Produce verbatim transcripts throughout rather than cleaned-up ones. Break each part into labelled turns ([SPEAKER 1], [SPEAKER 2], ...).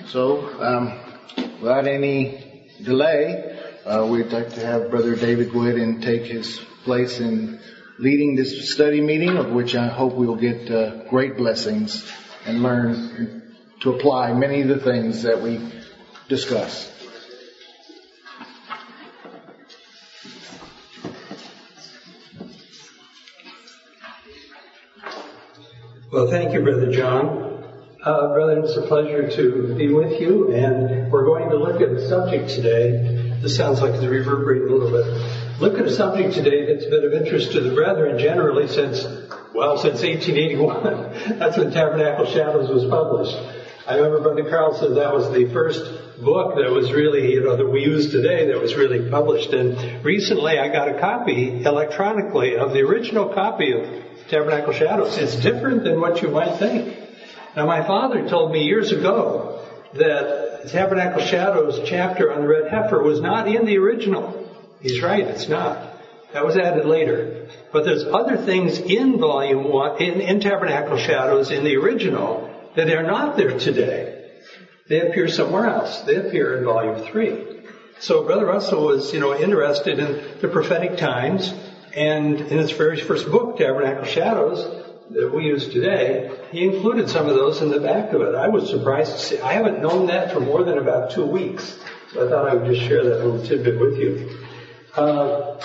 [SPEAKER 1] So, um, without any delay, uh, we'd like to have Brother David go ahead and take his place in leading this study meeting, of which I hope we will get uh, great blessings and learn to apply many of the things that we discuss.
[SPEAKER 2] Well, thank you, Brother John. Uh, brother, it's a pleasure to be with you, and we're going to look at a subject today. This sounds like it's reverberating a little bit. Look at a subject today that's been of interest to the brethren generally since, well, since eighteen eighty-one. That's when Tabernacle Shadows was published. I remember Brother Carl said that was the first book that was really, you know, that we use today that was really published. And recently I got a copy electronically of the original copy of Tabernacle Shadows. It's different than what you might think. Now, my father told me years ago that Tabernacle Shadows chapter on the red heifer was not in the original. He's right, it's not. That was added later. But there's other things in volume one, in, in Tabernacle Shadows in the original that are not there today. They appear somewhere else. They appear in volume three. So Brother Russell was, you know, interested in the prophetic times, and in his very first book, Tabernacle Shadows, that we use today, he included some of those in the back of it. I was surprised to see. I haven't known that for more than about two weeks. So I thought I would just share that little tidbit with you. Uh,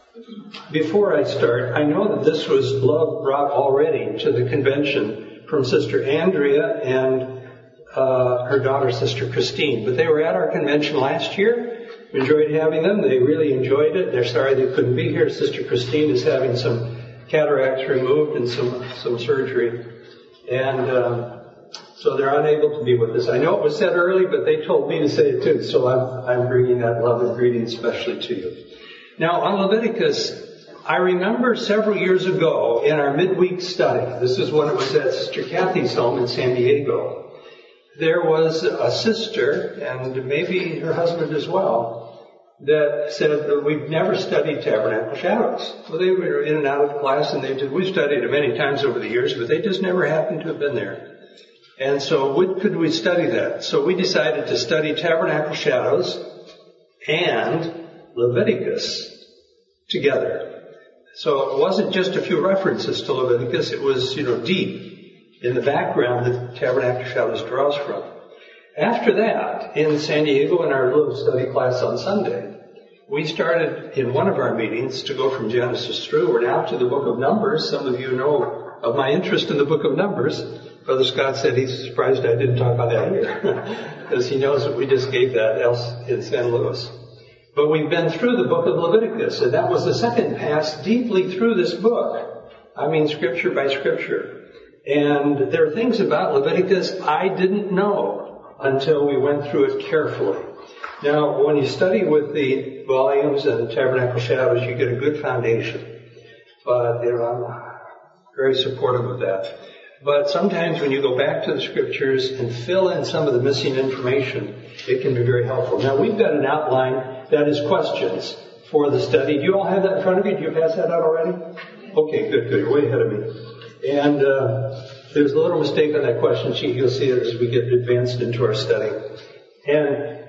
[SPEAKER 2] before I start, I know that this was love brought already to the convention from Sister Andrea and uh, her daughter, Sister Christine. But they were at our convention last year. We enjoyed having them. They really enjoyed it. They're sorry they couldn't be here. Sister Christine is having some cataracts removed and some, some surgery. And um, so they're unable to be with us. I know it was said early, but they told me to say it too. So I'm, I'm bringing that love and greeting especially to you. Now, on Leviticus, I remember several years ago in our midweek study, this is when it was at Sister Kathy's home in San Diego, there was a sister, and maybe her husband as well, that said that we've never studied Tabernacle Shadows. Well, they were in and out of class, and they did. We studied it many times over the years, but they just never happened to have been there. And so, what could we study that? So we decided to study Tabernacle Shadows and Leviticus together. So it wasn't just a few references to Leviticus; it was, you know, deep in the background that Tabernacle Shadows draws from. After that, in San Diego, in our little study class on Sunday, we started in one of our meetings to go from Genesis through. We're now to the book of Numbers. Some of you know of my interest in the book of Numbers. Brother Scott said he's surprised I didn't talk about that here, because he knows that we just gave that else in San Luis. But we've been through the book of Leviticus, and that was the second pass deeply through this book. I mean, scripture by scripture. And there are things about Leviticus I didn't know until we went through it carefully. Now, when you study with the volumes and Tabernacle Shadows, you get a good foundation. But you know, I'm very supportive of that. But sometimes when you go back to the scriptures and fill in some of the missing information, it can be very helpful. Now, we've got an outline that is questions for the study. Do you all have that in front of you? Do you pass that out already? Okay, good, good. You're way ahead of me. And uh, there's a little mistake on that question sheet. You'll see it as we get advanced into our study. And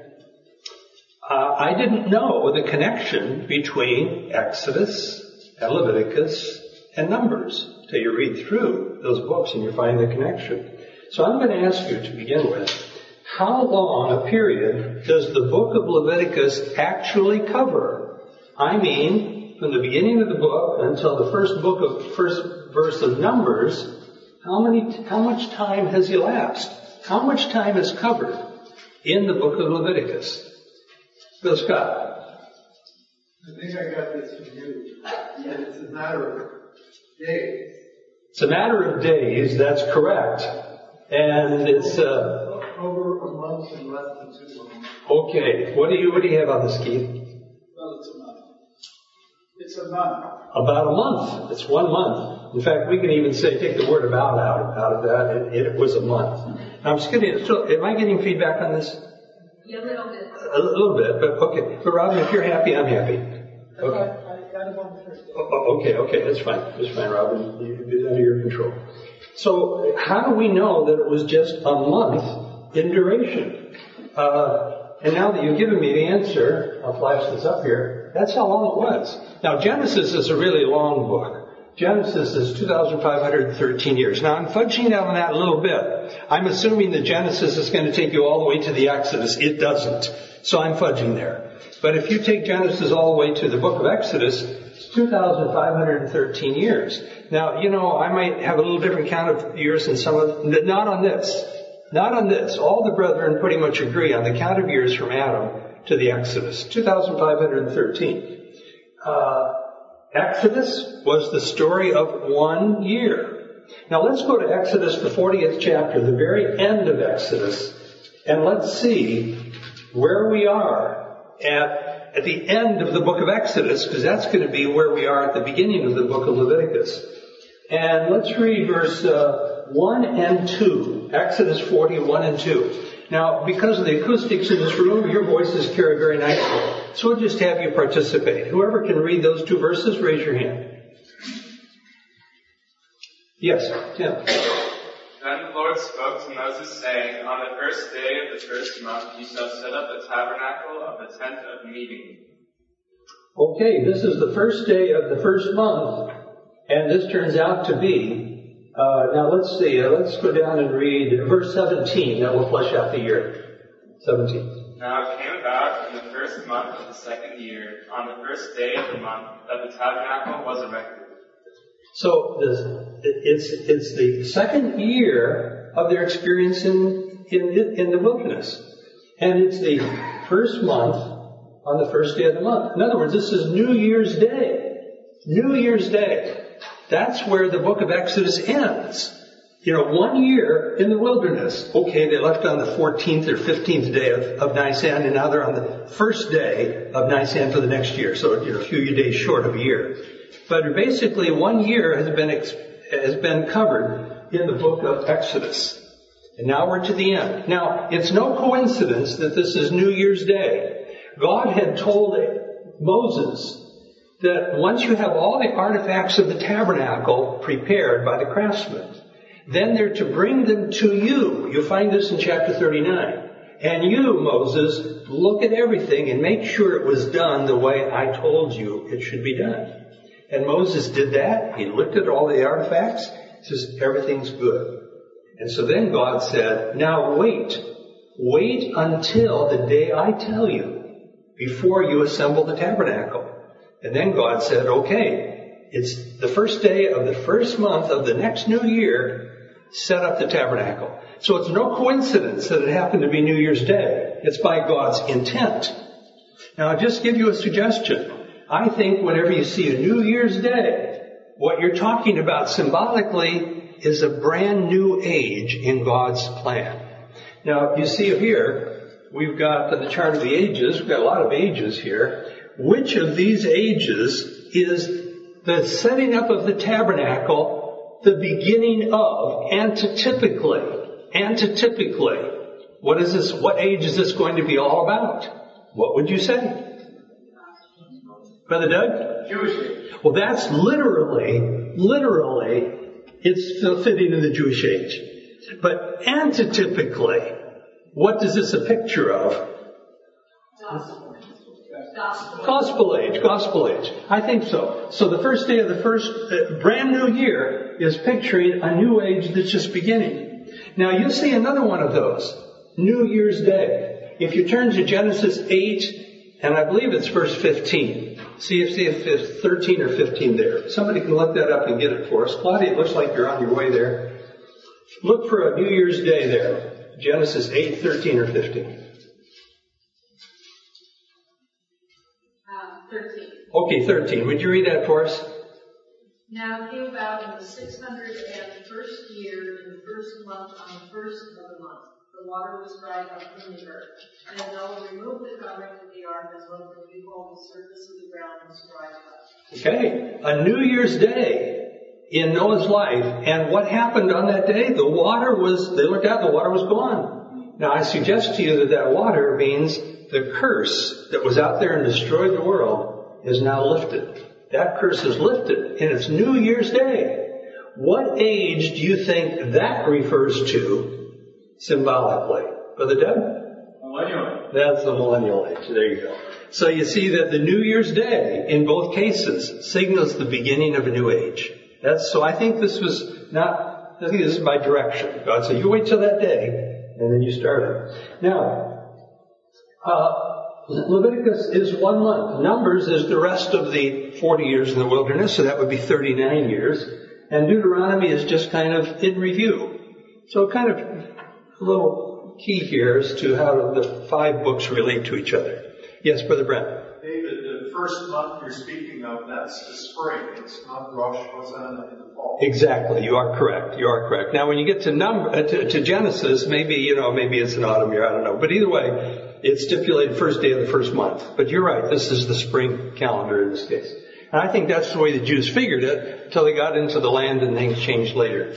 [SPEAKER 2] uh, I didn't know the connection between Exodus and Leviticus and Numbers till you read through those books and you find the connection. So I'm going to ask you to begin with, how long a period does the book of Leviticus actually cover? I mean, from the beginning of the book until the first book of first verse of Numbers, how many, how much time has elapsed? How much time is covered in the book of Leviticus? Bill Scott.
[SPEAKER 3] I think I got this from you. And it's a matter of days.
[SPEAKER 2] It's a matter of days, that's correct. And it's uh
[SPEAKER 3] over a month and less than two months.
[SPEAKER 2] Okay. What do you what do you have on this, Keith?
[SPEAKER 3] Well, it's a month. It's a month.
[SPEAKER 2] About a month. It's one month. In fact, we can even say, take the word about out, out of that. It, it was a month. Now, I'm just getting, so am I getting feedback on this?
[SPEAKER 4] Yeah, a little bit.
[SPEAKER 2] A, a little bit, but okay. But Robin, if you're happy, I'm happy. Okay. Oh, okay, okay, that's fine. That's fine, Robin. It's under your control. So, how do we know that it was just a month in duration. Uh, and now that you've given me the answer, I'll flash this up here, that's how long it was. Now, Genesis is a really long book. Genesis is two thousand five hundred thirteen years. Now, I'm fudging down on that a little bit. I'm assuming that Genesis is going to take you all the way to the Exodus. It doesn't. So I'm fudging there. But if you take Genesis all the way to the book of Exodus, it's two thousand five hundred thirteen years. Now, you know, I might have a little different count of years than some of, not on this. Not on this. All the brethren pretty much agree on the count of years from Adam to the Exodus. two thousand five hundred thirteen. Uh, Exodus was the story of one year. Now let's go to Exodus, the fortieth chapter, the very end of Exodus, and let's see where we are at, at the end of the book of Exodus, because that's going to be where we are at the beginning of the book of Leviticus. And let's read verse uh, one and two. Exodus forty, one and two. Now, because of the acoustics in this room, your voices carry very nicely. So we'll just have you participate. Whoever can read those two verses, raise your hand. Yes, Tim.
[SPEAKER 4] Then the Lord spoke to Moses, saying, On the first day of the first month you shall set up the tabernacle of the tent of meeting.
[SPEAKER 2] Okay, this is the first day of the first month, and this turns out to be Uh, now let's see, uh, let's go down and read verse seventeen, that will flesh out the year. seventeen.
[SPEAKER 4] Now it came about in the first month of the second year, on the first day of the month, that the tabernacle was erected.
[SPEAKER 2] So this, it's it's the second year of their experience in, in, in the wilderness. And it's the first month on the first day of the month. In other words, this is New Year's Day. New Year's Day. That's where the book of Exodus ends. You know, one year in the wilderness. Okay, they left on the fourteenth or fifteenth day of, of Nisan, and now they're on the first day of Nisan for the next year. So, you know, a few days short of a year. But basically, one year has been has been covered in the book of Exodus. And now we're to the end. Now, it's no coincidence that this is New Year's Day. God had told Moses that once you have all the artifacts of the tabernacle prepared by the craftsmen, then they're to bring them to you. You'll find this in chapter thirty-nine. And you, Moses, look at everything and make sure it was done the way I told you it should be done. And Moses did that. He looked at all the artifacts. Says, everything's good. And so then God said, now wait. Wait until the day I tell you before you assemble the tabernacle. And then God said, okay, it's the first day of the first month of the next new year, set up the tabernacle. So it's no coincidence that it happened to be New Year's Day. It's by God's intent. Now, I'll just give you a suggestion. I think whenever you see a New Year's Day, what you're talking about symbolically is a brand new age in God's plan. Now, you see here, we've got the chart of the ages. We've got a lot of ages here. Which of these ages is the setting up of the tabernacle the beginning of, antitypically? Antitypically. What is this? What age is this going to be all about? What would you say? Brother Doug?
[SPEAKER 3] Jewish age.
[SPEAKER 2] Well, that's literally, literally, it's fitting in the Jewish age. But antitypically, what is this a picture of?
[SPEAKER 5] Gospel. Gospel.
[SPEAKER 2] Gospel age, gospel age. I think so. So the first day of the first uh, brand new year is picturing a new age that's just beginning. Now you see another one of those. New Year's Day. If you turn to Genesis eight, and I believe it's verse fifteen. See if, see if it's thirteen or fifteen there. Somebody can look that up and get it for us. Claudia, it looks like you're on your way there. Look for a New Year's Day there. Genesis eight, thirteen or fifteen.
[SPEAKER 5] thirteen.
[SPEAKER 2] Okay, thirteen. Would you read that for us?
[SPEAKER 5] Now it came about in the six hundred and first year, in the first month, on the first of the month, the water was dried up from the earth. And Noah removed the covering of the ark and looked, and behold, the surface of the ground was dried up.
[SPEAKER 2] Okay, a New Year's Day in Noah's life. And what happened on that day? The water was, they looked out, the water was gone. Now I suggest to you that that water means the curse that was out there and destroyed the world is now lifted. That curse is lifted, and it's New Year's Day. What age do you think that refers to symbolically? Brother Deb?
[SPEAKER 4] Millennial.
[SPEAKER 2] That's the millennial age. There you go. So you see that the New Year's Day, in both cases, signals the beginning of a new age. That's, so I think this was not, I think this is by direction. God said, you wait till that day, and then you start it. Now, uh, Leviticus is one month. Numbers is the rest of the forty years in the wilderness, so that would be thirty-nine years. And Deuteronomy is just kind of in review. So kind of a little key here as to how the five books relate to each other. Yes, Brother Brent.
[SPEAKER 3] David, the first month you're speaking of, that's the spring. It's not Rosh Hashanah in the fall.
[SPEAKER 2] Exactly. You are correct. You are correct. Now, when you get to number uh, to, to Genesis, maybe, you know, maybe it's an autumn year. I don't know. But either way, it's stipulated first day of the first month. But you're right. This is the spring calendar in this case. And I think that's the way the Jews figured it until they got into the land and things changed later.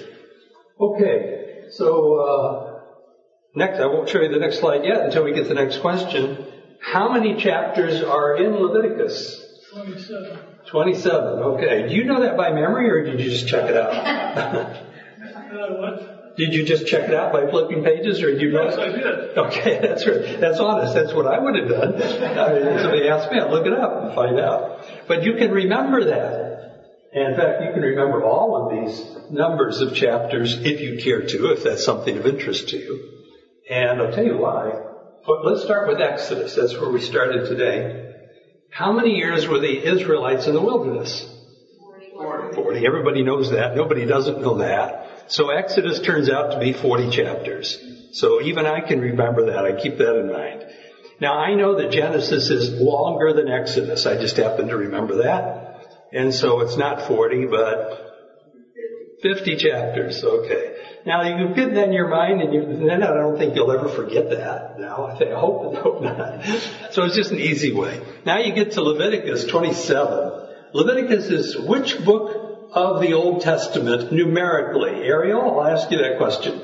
[SPEAKER 2] Okay. So, uh, next, I won't show you the next slide yet until we get the next question. How many chapters are in Leviticus?
[SPEAKER 3] twenty-seven.
[SPEAKER 2] twenty-seven, okay. Do you know that by memory, or did you just check it out?
[SPEAKER 3] uh, what?
[SPEAKER 2] Did you just check it out by flipping pages, or did you know?
[SPEAKER 3] Yes, I did.
[SPEAKER 2] Okay, that's right. That's honest. That's what I would have done. I mean, if somebody asked me, I'd look it up and find out. But you can remember that. And in fact, you can remember all of these numbers of chapters if you care to, if that's something of interest to you. And I'll tell you why. But let's start with Exodus. That's where we started today. How many years were the Israelites in the wilderness?
[SPEAKER 5] forty.
[SPEAKER 2] forty. Everybody knows that. Nobody doesn't know that. So Exodus turns out to be forty chapters. So even I can remember that. I keep that in mind. Now I know that Genesis is longer than Exodus. I just happen to remember that. And so it's not forty, but fifty chapters. Okay. Now you get that in your mind, and, you, and then I don't think you'll ever forget that. Now I think I hope, hope not. So it's just an easy way. Now you get to Leviticus twenty-seven. Leviticus is which book of the Old Testament numerically? Ariel, I'll ask you that question.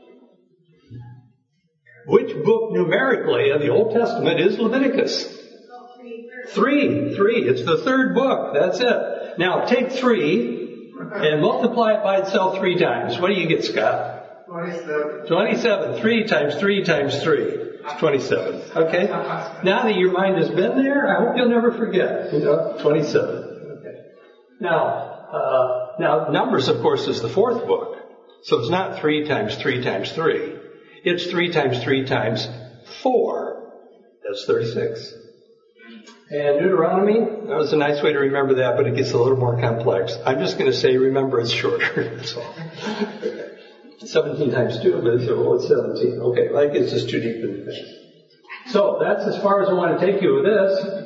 [SPEAKER 2] Which book numerically of the Old Testament is Leviticus? Three. Three. It's the third book. That's it. Now take three and multiply it by itself three times. What do you get, Scott?
[SPEAKER 3] twenty-seven.
[SPEAKER 2] twenty-seven. Three times three times three. It's twenty-seven. Okay? Now that your mind has been there, I hope you'll never forget. You know, twenty-seven. Okay. Now, uh, now Numbers, of course, is the fourth book. So it's not three times three times three. It's three times three times four. That's thirty-six. And Deuteronomy, that was a nice way to remember that, but it gets a little more complex. I'm just going to say, remember, it's shorter. That's all. seventeen times two, but it's, well, it's seventeen. Okay, like it's just too deep into things. So that's as far as I want to take you with this.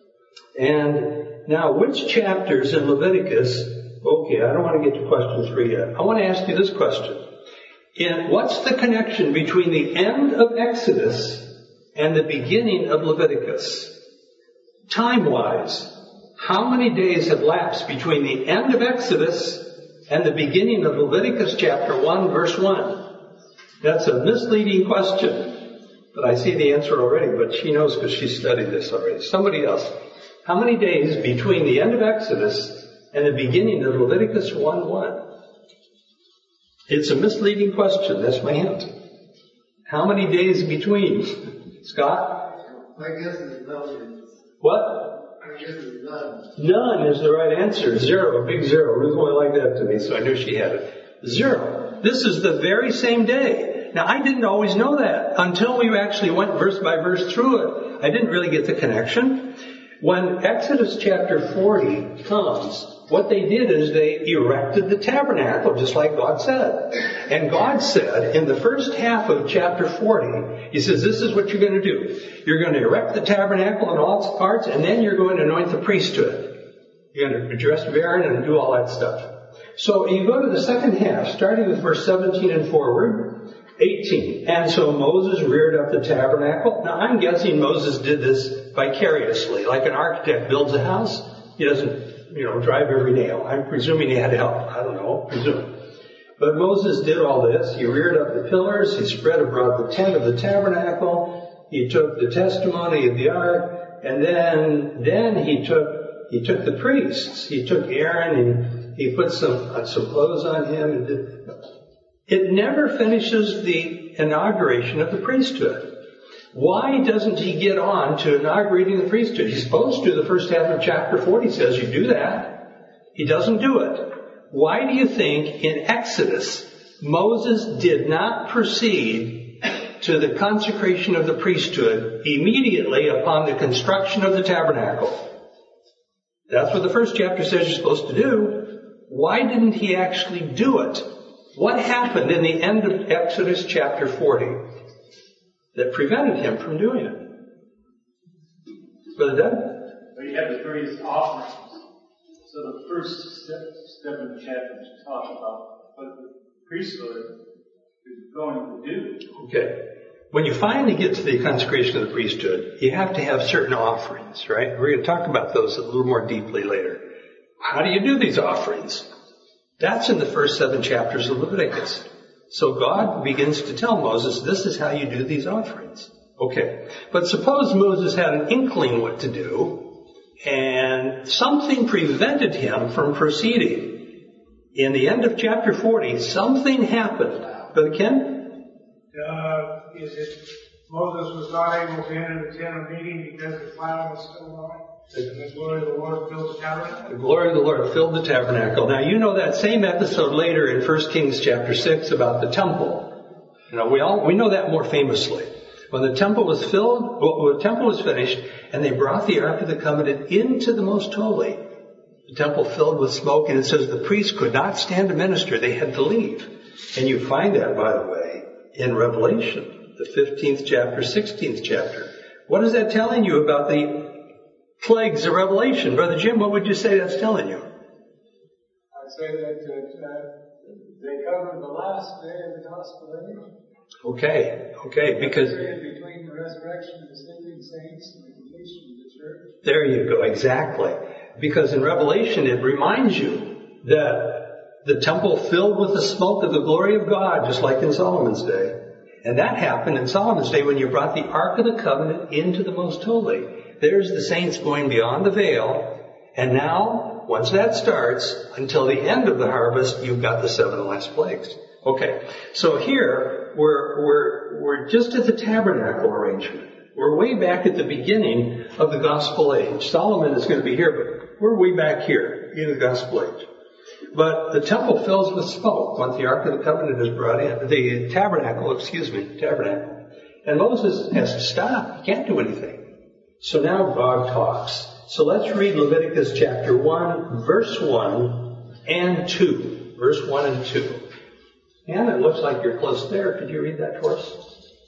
[SPEAKER 2] And now, which chapters in Leviticus? Okay, I don't want to get to question three yet. I want to ask you this question. In what's the connection between the end of Exodus and the beginning of Leviticus? Time-wise, how many days have lapsed between the end of Exodus and the beginning of Leviticus chapter one, verse one? That's a misleading question, but I see the answer already, but she knows because she studied this already. Somebody else. How many days between the end of Exodus and the beginning of Leviticus one one? It's a misleading question. That's my hint. How many days between? Scott?
[SPEAKER 3] My guess is none.
[SPEAKER 2] What?
[SPEAKER 3] My guess is none.
[SPEAKER 2] None is the right answer. Zero. A big zero. Ruth only liked that to me, so I knew she had it. Zero. This is the very same day. Now, I didn't always know that until we actually went verse by verse through it. I didn't really get the connection. When Exodus chapter forty comes, what they did is they erected the tabernacle, just like God said. And God said, in the first half of chapter forty, He says, this is what you're going to do. You're going to erect the tabernacle in all its parts, and then you're going to anoint the priesthood. You're going to dress Aaron and do all that stuff. So you go to the second half, starting with verse seventeen and forward, eighteen. And so Moses reared up the tabernacle. Now I'm guessing Moses did this vicariously, like an architect builds a house. He doesn't, you know, drive every nail. I'm presuming he had help. I don't know, presume. But Moses did all this. He reared up the pillars. He spread abroad the tent of the tabernacle. He took the testimony of the ark. And then, then he took, he took the priests. He took Aaron and he put some, uh, some clothes on him. And did, it never finishes the inauguration of the priesthood. Why doesn't he get on to inaugurating the priesthood? He's supposed to. The first half of chapter forty says you do that. He doesn't do it. Why do you think in Exodus Moses did not proceed to the consecration of the priesthood immediately upon the construction of the tabernacle? That's what the first chapter says you're supposed to do. Why didn't he actually do it? What happened in the end of Exodus chapter forty that prevented him from doing it? Brother Doug?
[SPEAKER 6] Well, you have the various offerings. So the first step, step in the chapter is to talk about what the priesthood is going to do.
[SPEAKER 2] Okay. When you finally get to the consecration of the priesthood, you have to have certain offerings, right? We're going to talk about those a little more deeply later. How do you do these offerings? That's in the first seven chapters of Leviticus. So God begins to tell Moses, this is how you do these offerings. Okay. But suppose Moses had an inkling what to do, and something prevented him from proceeding. In the end of chapter forty, something happened. Brother Ken?
[SPEAKER 3] Uh, is it Moses was not able to enter the tent of meeting because the cloud was still on? And the glory of the Lord filled the tabernacle?
[SPEAKER 2] The glory of the Lord filled the tabernacle. Now you know that same episode later in First Kings chapter six about the temple. You know, we all, we know that more famously. When the temple was filled, well, the temple was finished, and they brought the Ark of the Covenant into the Most Holy. The temple filled with smoke, and it says the priests could not stand to minister. They had to leave. And you find that, by the way, in Revelation, the fifteenth chapter, sixteenth chapter. What is that telling you about the plagues of Revelation? Brother Jim, what would you say that's telling you?
[SPEAKER 3] I'd say that uh, they cover the last day of the gospel age.
[SPEAKER 2] Okay, okay, because
[SPEAKER 3] Between the resurrection of the sleeping saints and the completion of the church.
[SPEAKER 2] There you go, exactly. Because in Revelation it reminds you that the temple filled with the smoke of the glory of God, just like in Solomon's day. And that happened in Solomon's day when you brought the Ark of the Covenant into the Most Holy. There's the saints going beyond the veil. And now, once that starts, until the end of the harvest, you've got the seven last plagues. Okay, so here, we're, we're, we're just at the tabernacle arrangement. We're way back at the beginning of the gospel age. Solomon is going to be here, but we're way back here in the gospel age. But the temple fills with smoke once the Ark of the Covenant is brought in. The tabernacle, excuse me, tabernacle. And Moses has to stop. He can't do anything. So now God talks. So let's read Leviticus chapter one, verse one and two. Verse one and two. And it looks like you're close there. Could you read that for us?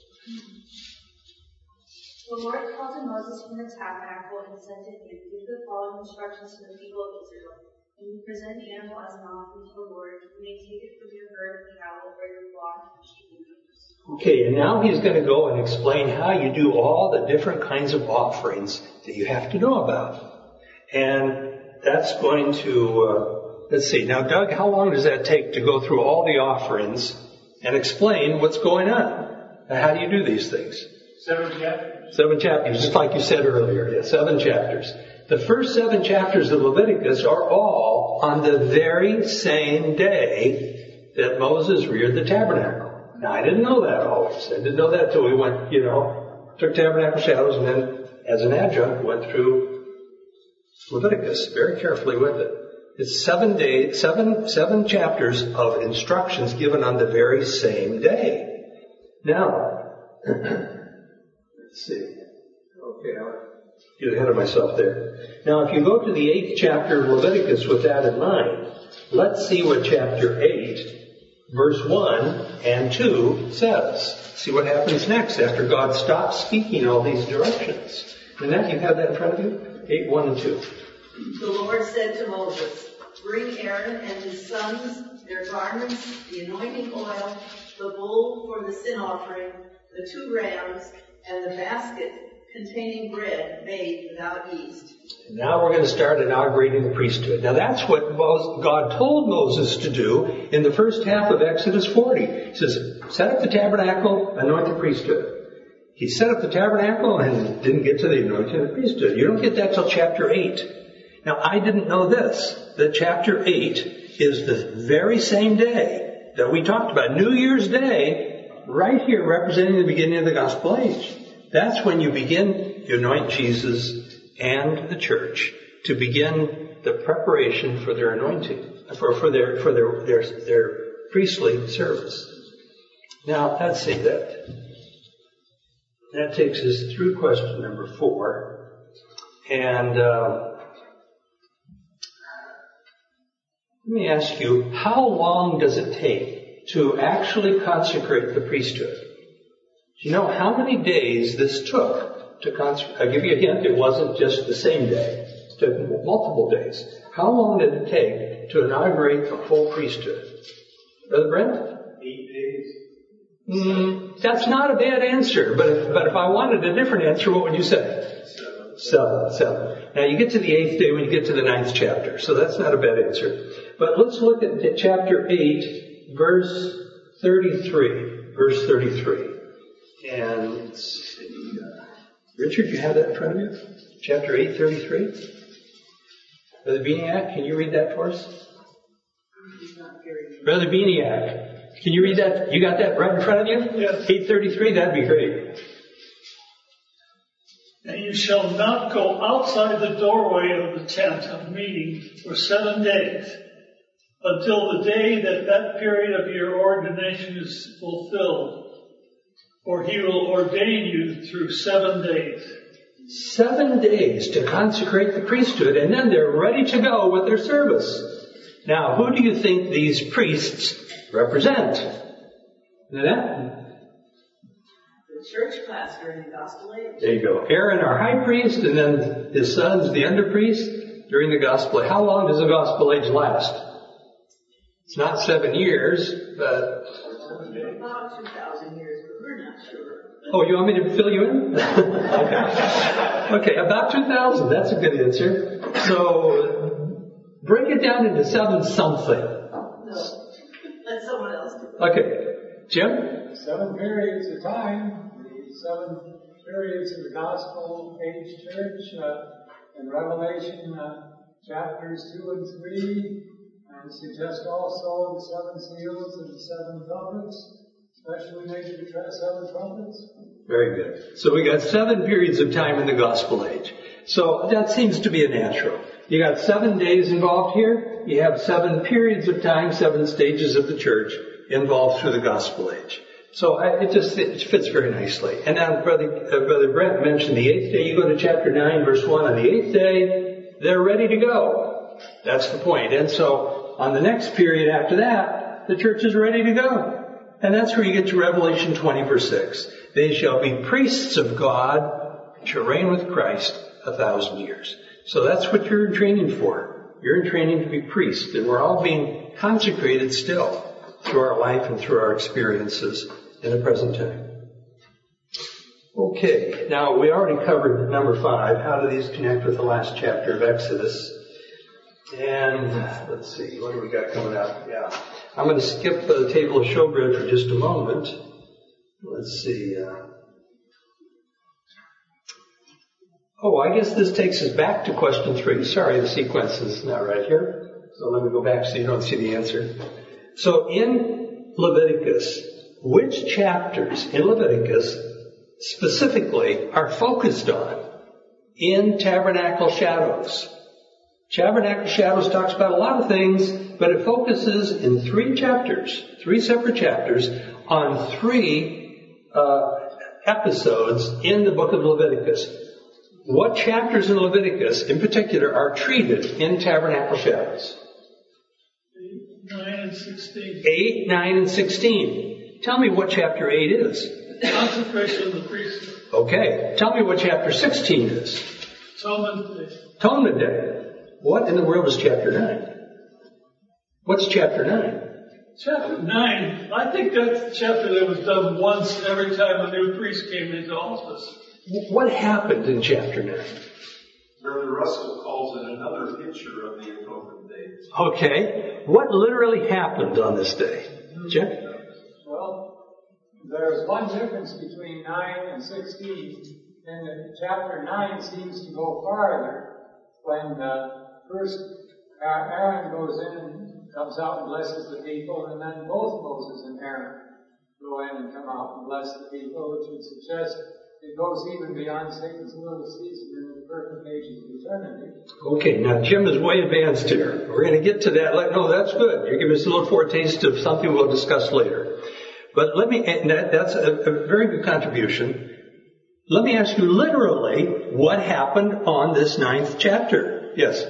[SPEAKER 7] The Lord called to Moses from the tabernacle and said to him, give the following instructions to the people of Israel. When you present the animal as an offering to the Lord, you may take it from your herd of cattle or your flock and sheep and goats.
[SPEAKER 2] Okay, and now he's going to go and explain how you do all the different kinds of offerings that you have to know about. And that's going to, uh, let's see, now Doug, how long does that take to go through all the offerings and explain what's going on? Now, how do you do these things?
[SPEAKER 6] Seven chapters.
[SPEAKER 2] Seven chapters, just like you said earlier. Yeah, seven chapters. The first seven chapters of Leviticus are all on the very same day that Moses reared the tabernacle. Now, I didn't know that always. I didn't know that until we went, you know, took Tabernacle Shadows and then, as an adjunct, went through Leviticus very carefully with it. It's seven days, seven, seven chapters of instructions given on the very same day. Now, let's see. Okay, I'll get ahead of myself there. Now, if you go to the eighth chapter of Leviticus with that in mind, let's see what chapter eight, verse one and two says. See what happens next after God stops speaking all these directions. Annette, you have that in front of you? eight, one and two.
[SPEAKER 5] The Lord said to Moses, bring Aaron and his sons, their garments, the anointing oil, the bull for the sin offering, the two rams, and the basket containing bread made without yeast.
[SPEAKER 2] Now we're going to start inaugurating the priesthood. Now that's what God told Moses to do in the first half of Exodus forty. He says, set up the tabernacle, anoint the priesthood. He set up the tabernacle and didn't get to the anointing of the priesthood. You don't get that till chapter eight. Now I didn't know this, that chapter eight is the very same day that we talked about. New Year's Day right here representing the beginning of the gospel age. That's when you begin to anoint Jesus and the church to begin the preparation for their anointing, for, for their for their, their their priestly service. Now, let's see that. That takes us through question number four. And uh, let me ask you, how long does it take to actually consecrate the priesthood? Do you know how many days this took to consecrate? I'll give you a hint. It wasn't just the same day. It took multiple days. How long did it take to inaugurate the full priesthood? Brother Brent?
[SPEAKER 6] Eight days.
[SPEAKER 2] Mm, that's not a bad answer, but if, but if I wanted a different answer, what would you say?
[SPEAKER 6] Seven.
[SPEAKER 2] Seven. Seven. Now you get to the eighth day when you get to the ninth chapter, so that's not a bad answer. But let's look at chapter eight, verse thirty-three. Verse thirty-three. And let's see. Uh, Richard, you have that in front of you? Chapter eight, thirty-three. Brother Beaniac, can you read that for us? Brother Beaniac. Can you read that? You got that right in front of you?
[SPEAKER 8] Yes.
[SPEAKER 2] eight thirty-three, that'd be great.
[SPEAKER 8] And you shall not go outside the doorway of the tent of meeting for seven days, until the day that that period of your ordination is fulfilled. For he will ordain you through seven days.
[SPEAKER 2] Seven days to consecrate the priesthood, and then they're ready to go with their service. Now, who do you think these priests represent? Annette?
[SPEAKER 5] The church class during the gospel age.
[SPEAKER 2] There you go. Aaron, our high priest, and then his sons, the under priest, during the gospel age. How long does the gospel age last? It's not seven years, but...
[SPEAKER 5] About two thousand years, but we're not sure.
[SPEAKER 2] Oh, you want me to fill you in? Okay. Okay, about two thousand. That's a good answer. So, break it down into seven something.
[SPEAKER 5] No. Let someone else do it.
[SPEAKER 2] Okay. Jim?
[SPEAKER 6] Seven periods of time. The seven periods of the gospel age church uh, in Revelation uh, chapters two and three. And suggest also the seven seals and the seven trumpets, especially when they do the seven trumpets.
[SPEAKER 2] Very good. So we got seven periods of time in the gospel age. So that seems to be a natural. You got seven days involved here. You have seven periods of time, seven stages of the church involved through the gospel age. So I, it just it fits very nicely. And now Brother, uh, Brother Brent mentioned the eighth day. You go to chapter nine, verse one. On the eighth day, they're ready to go. That's the point. And so on the next period after that, the church is ready to go. And that's where you get to Revelation twenty, verse six. They shall be priests of God, shall reign with Christ a thousand years. So that's what you're in training for. You're in training to be priests. And we're all being consecrated still through our life and through our experiences in the present time. Okay, now we already covered number five. How do these connect with the last chapter of Exodus? And let's see, what do we got coming up? Yeah. I'm going to skip the table of showbread for just a moment. Let's see. Uh, oh, I guess this takes us back to question three. Sorry, the sequence is not right here. So let me go back so you don't see the answer. So in Leviticus, which chapters in Leviticus specifically are focused on in Tabernacle Shadows? Tabernacle Shadows talks about a lot of things, but it focuses in three chapters, three separate chapters, on three uh, episodes in the book of Leviticus. What chapters in Leviticus, in particular, are treated in Tabernacle Shadows?
[SPEAKER 8] nine and sixteen. eight,
[SPEAKER 2] nine, and sixteen. Tell me what chapter eight is.
[SPEAKER 8] Consecration of the priesthood.
[SPEAKER 2] Okay. Tell me what chapter sixteen is.
[SPEAKER 8] Atonement Day.
[SPEAKER 2] Atonement Day. What in the world is chapter nine? What's chapter nine?
[SPEAKER 8] Chapter nine, I think that's the chapter that was done once every time a new priest came into office.
[SPEAKER 2] What happened in chapter nine?
[SPEAKER 9] Brother Russell calls it another picture of the atonement day.
[SPEAKER 2] Okay. What literally happened on this day? Jim?
[SPEAKER 6] Well, there's one difference between nine and sixteen. And chapter nine seems to go farther when uh, first Aaron goes in and comes out and blesses the people, and then both Moses and Aaron go in and come out and bless the people, which would suggest it goes even beyond Satan's little season in the perfect age of eternity.
[SPEAKER 2] Okay, now Jim is way advanced here. We're going to get to that. No, that's good. You're giving us a little foretaste of something we'll discuss later. But let me, and that, that's a, a very good contribution. Let me ask you literally what happened on this ninth chapter. Yes?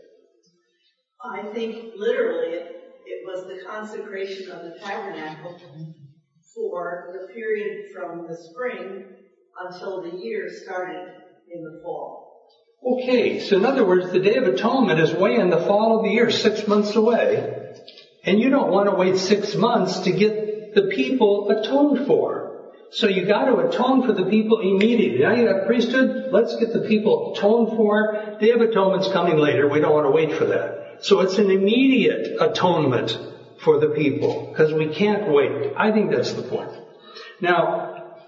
[SPEAKER 10] I think literally it, it was the consecration of the tabernacle for the period from the spring until the year started in the fall.
[SPEAKER 2] Okay, so in other words, the Day of Atonement is way in the fall of the year, six months away. And you don't want to wait six months to get the people atoned for. So you got to atone for the people immediately. Now you got priesthood, let's get the people atoned for. Day of Atonement's coming later, we don't want to wait for that. So it's an immediate atonement for the people, because we can't wait. I think that's the point. Now,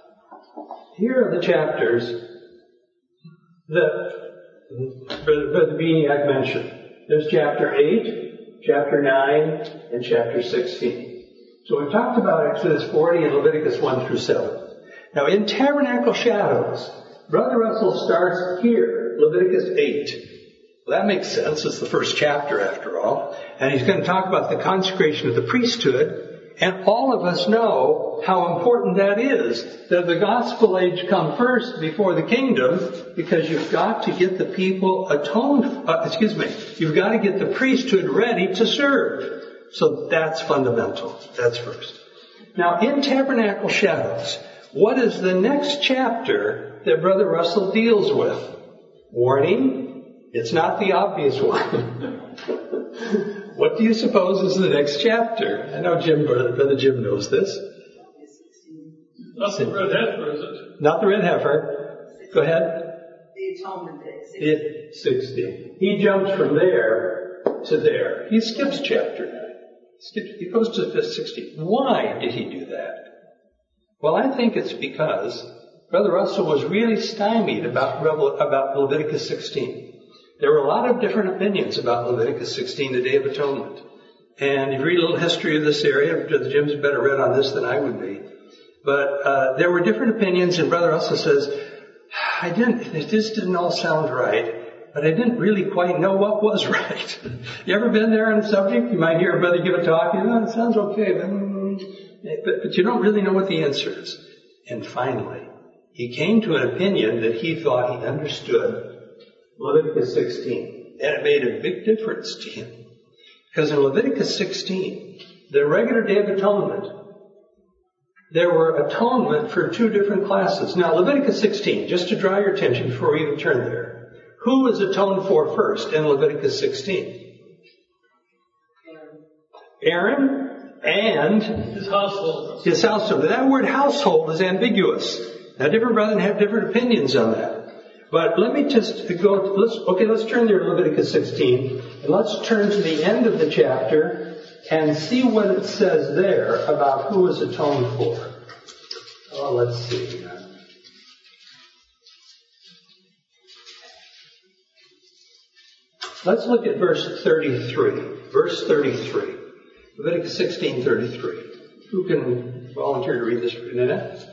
[SPEAKER 2] here are the chapters that Brother Beniak mentioned. There's chapter eight, chapter nine, and chapter sixteen. So we've talked about Exodus forty and Leviticus one through seven. Now in Tabernacle Shadows, Brother Russell starts here, Leviticus eight. Well, that makes sense. It's the first chapter after all. And he's going to talk about the consecration of the priesthood. And all of us know how important that is, that the gospel age come first before the kingdom, because you've got to get the people atoned, uh, excuse me, you've got to get the priesthood ready to serve. So that's fundamental. That's first. Now, in Tabernacle Shadows, what is the next chapter that Brother Russell deals with? Warning, it's not the obvious one. What do you suppose is the next chapter? I know Jim, Brother Jim knows this.
[SPEAKER 8] Not the red heifer, is it?
[SPEAKER 2] Not the red heifer. Go ahead.
[SPEAKER 10] The Atonement Day.
[SPEAKER 2] sixteen. He jumps from there to there. He skips chapter nine. Skips, he goes to sixteen. Why did he do that? Well, I think it's because Brother Russell was really stymied about, about Leviticus sixteen. There were a lot of different opinions about Leviticus sixteen, the Day of Atonement. And if you read a little history of this area, Brother Jim's better read on this than I would be. But uh, there were different opinions, and Brother Russell says, I didn't, it just didn't all sound right, but I didn't really quite know what was right. You ever been there on a subject? You might hear a brother give a talk, you know, it sounds okay, but, but, but you don't really know what the answer is. And finally, he came to an opinion that he thought he understood Leviticus sixteen. And it made a big difference to him. Because in Leviticus sixteen, the regular Day of Atonement, there were atonement for two different classes. Now, Leviticus sixteen, just to draw your attention before we even turn there, who was atoned for first in Leviticus sixteen? Aaron and
[SPEAKER 8] his household.
[SPEAKER 2] His household. That word household is ambiguous. Now, different brethren have different opinions on that. But let me just go, let's, okay, let's turn there to Leviticus sixteen, and let's turn to the end of the chapter and see what it says there about who is atoned for. Oh, let's see. Let's look at verse thirty-three. Verse thirty-three. Leviticus sixteen thirty-three. Who can volunteer to read this for Nanette?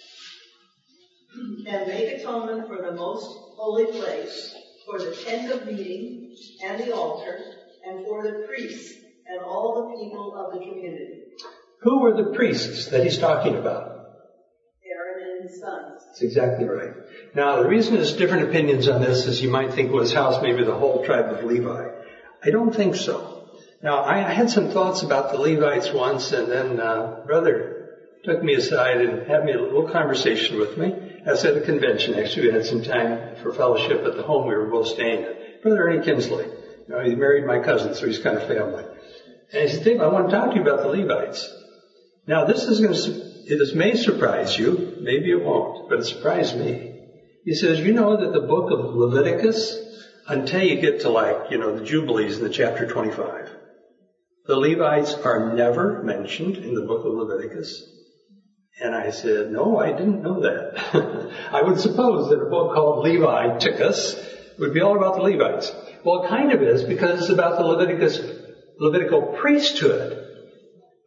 [SPEAKER 10] And make atonement for the most holy place, for the tent of meeting, and the altar, and for the priests, and all the people of the community.
[SPEAKER 2] Who were the priests that he's talking about?
[SPEAKER 10] Aaron and his sons.
[SPEAKER 2] That's exactly right. Now, the reason there's different opinions on this is you might think, well, his house, maybe the whole tribe of Levi. I don't think so. Now, I had some thoughts about the Levites once, and then uh, Brother took me aside and had me a little conversation with me. I was at a convention, actually. We had some time for fellowship at the home we were both staying at. Brother Ernie Kinsley. You know, he married my cousin, so he's kind of family. And he said, Dave, I want to talk to you about the Levites. Now, this is going to, this may surprise you. Maybe it won't, but it surprised me. He says, you know that the book of Leviticus, until you get to like, you know, the Jubilees in the chapter twenty-five, the Levites are never mentioned in the book of Leviticus. And I said, no, I didn't know that. I would suppose that a book called Leviticus would be all about the Levites. Well, it kind of is, because it's about the Leviticus, Levitical priesthood.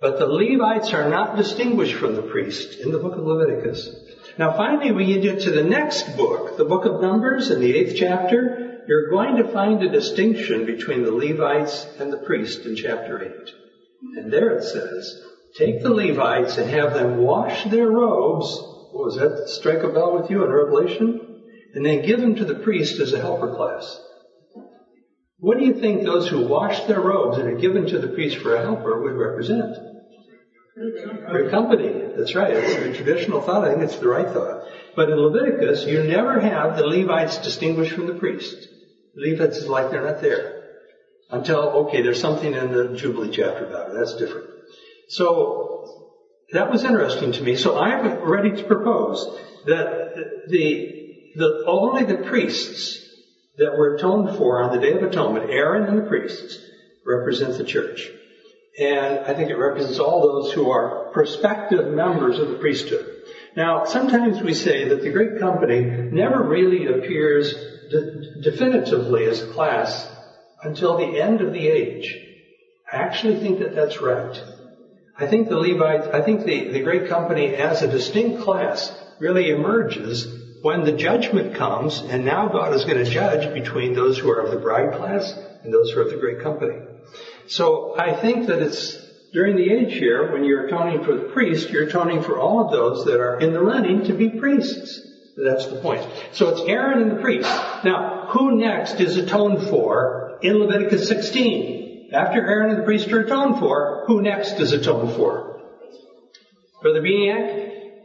[SPEAKER 2] But the Levites are not distinguished from the priest in the book of Leviticus. Now finally, when you get to the next book, the book of Numbers, in the eighth chapter, you're going to find a distinction between the Levites and the priest in chapter eight. And there it says, take the Levites and have them wash their robes. What was that? Strike a bell with you in Revelation? And then give them to the priest as a helper class. What do you think those who wash their robes and are given to the priest for a helper would represent? Great company. That's right. It's the traditional thought. I think it's the right thought. But in Leviticus, you never have the Levites distinguished from the priest. The Levites is like they're not there. Until, okay, there's something in the Jubilee chapter about it. That's different. So, that was interesting to me. So I'm ready to propose that the, the, only the priests that were atoned for on the Day of Atonement, Aaron and the priests, represent the church. And I think it represents all those who are prospective members of the priesthood. Now, sometimes we say that the Great Company never really appears de- definitively as a class until the end of the age. I actually think that that's right. I think the Levites, I think the, the Great Company as a distinct class really emerges when the judgment comes, and now God is going to judge between those who are of the bride class and those who are of the Great Company. So I think that it's during the age here, when you're atoning for the priest, you're atoning for all of those that are in the running to be priests. That's the point. So it's Aaron and the priest. Now, who next is atoned for in Leviticus sixteen? After Aaron and the priest are atoned for, who next is atoned for? Brother Beniak?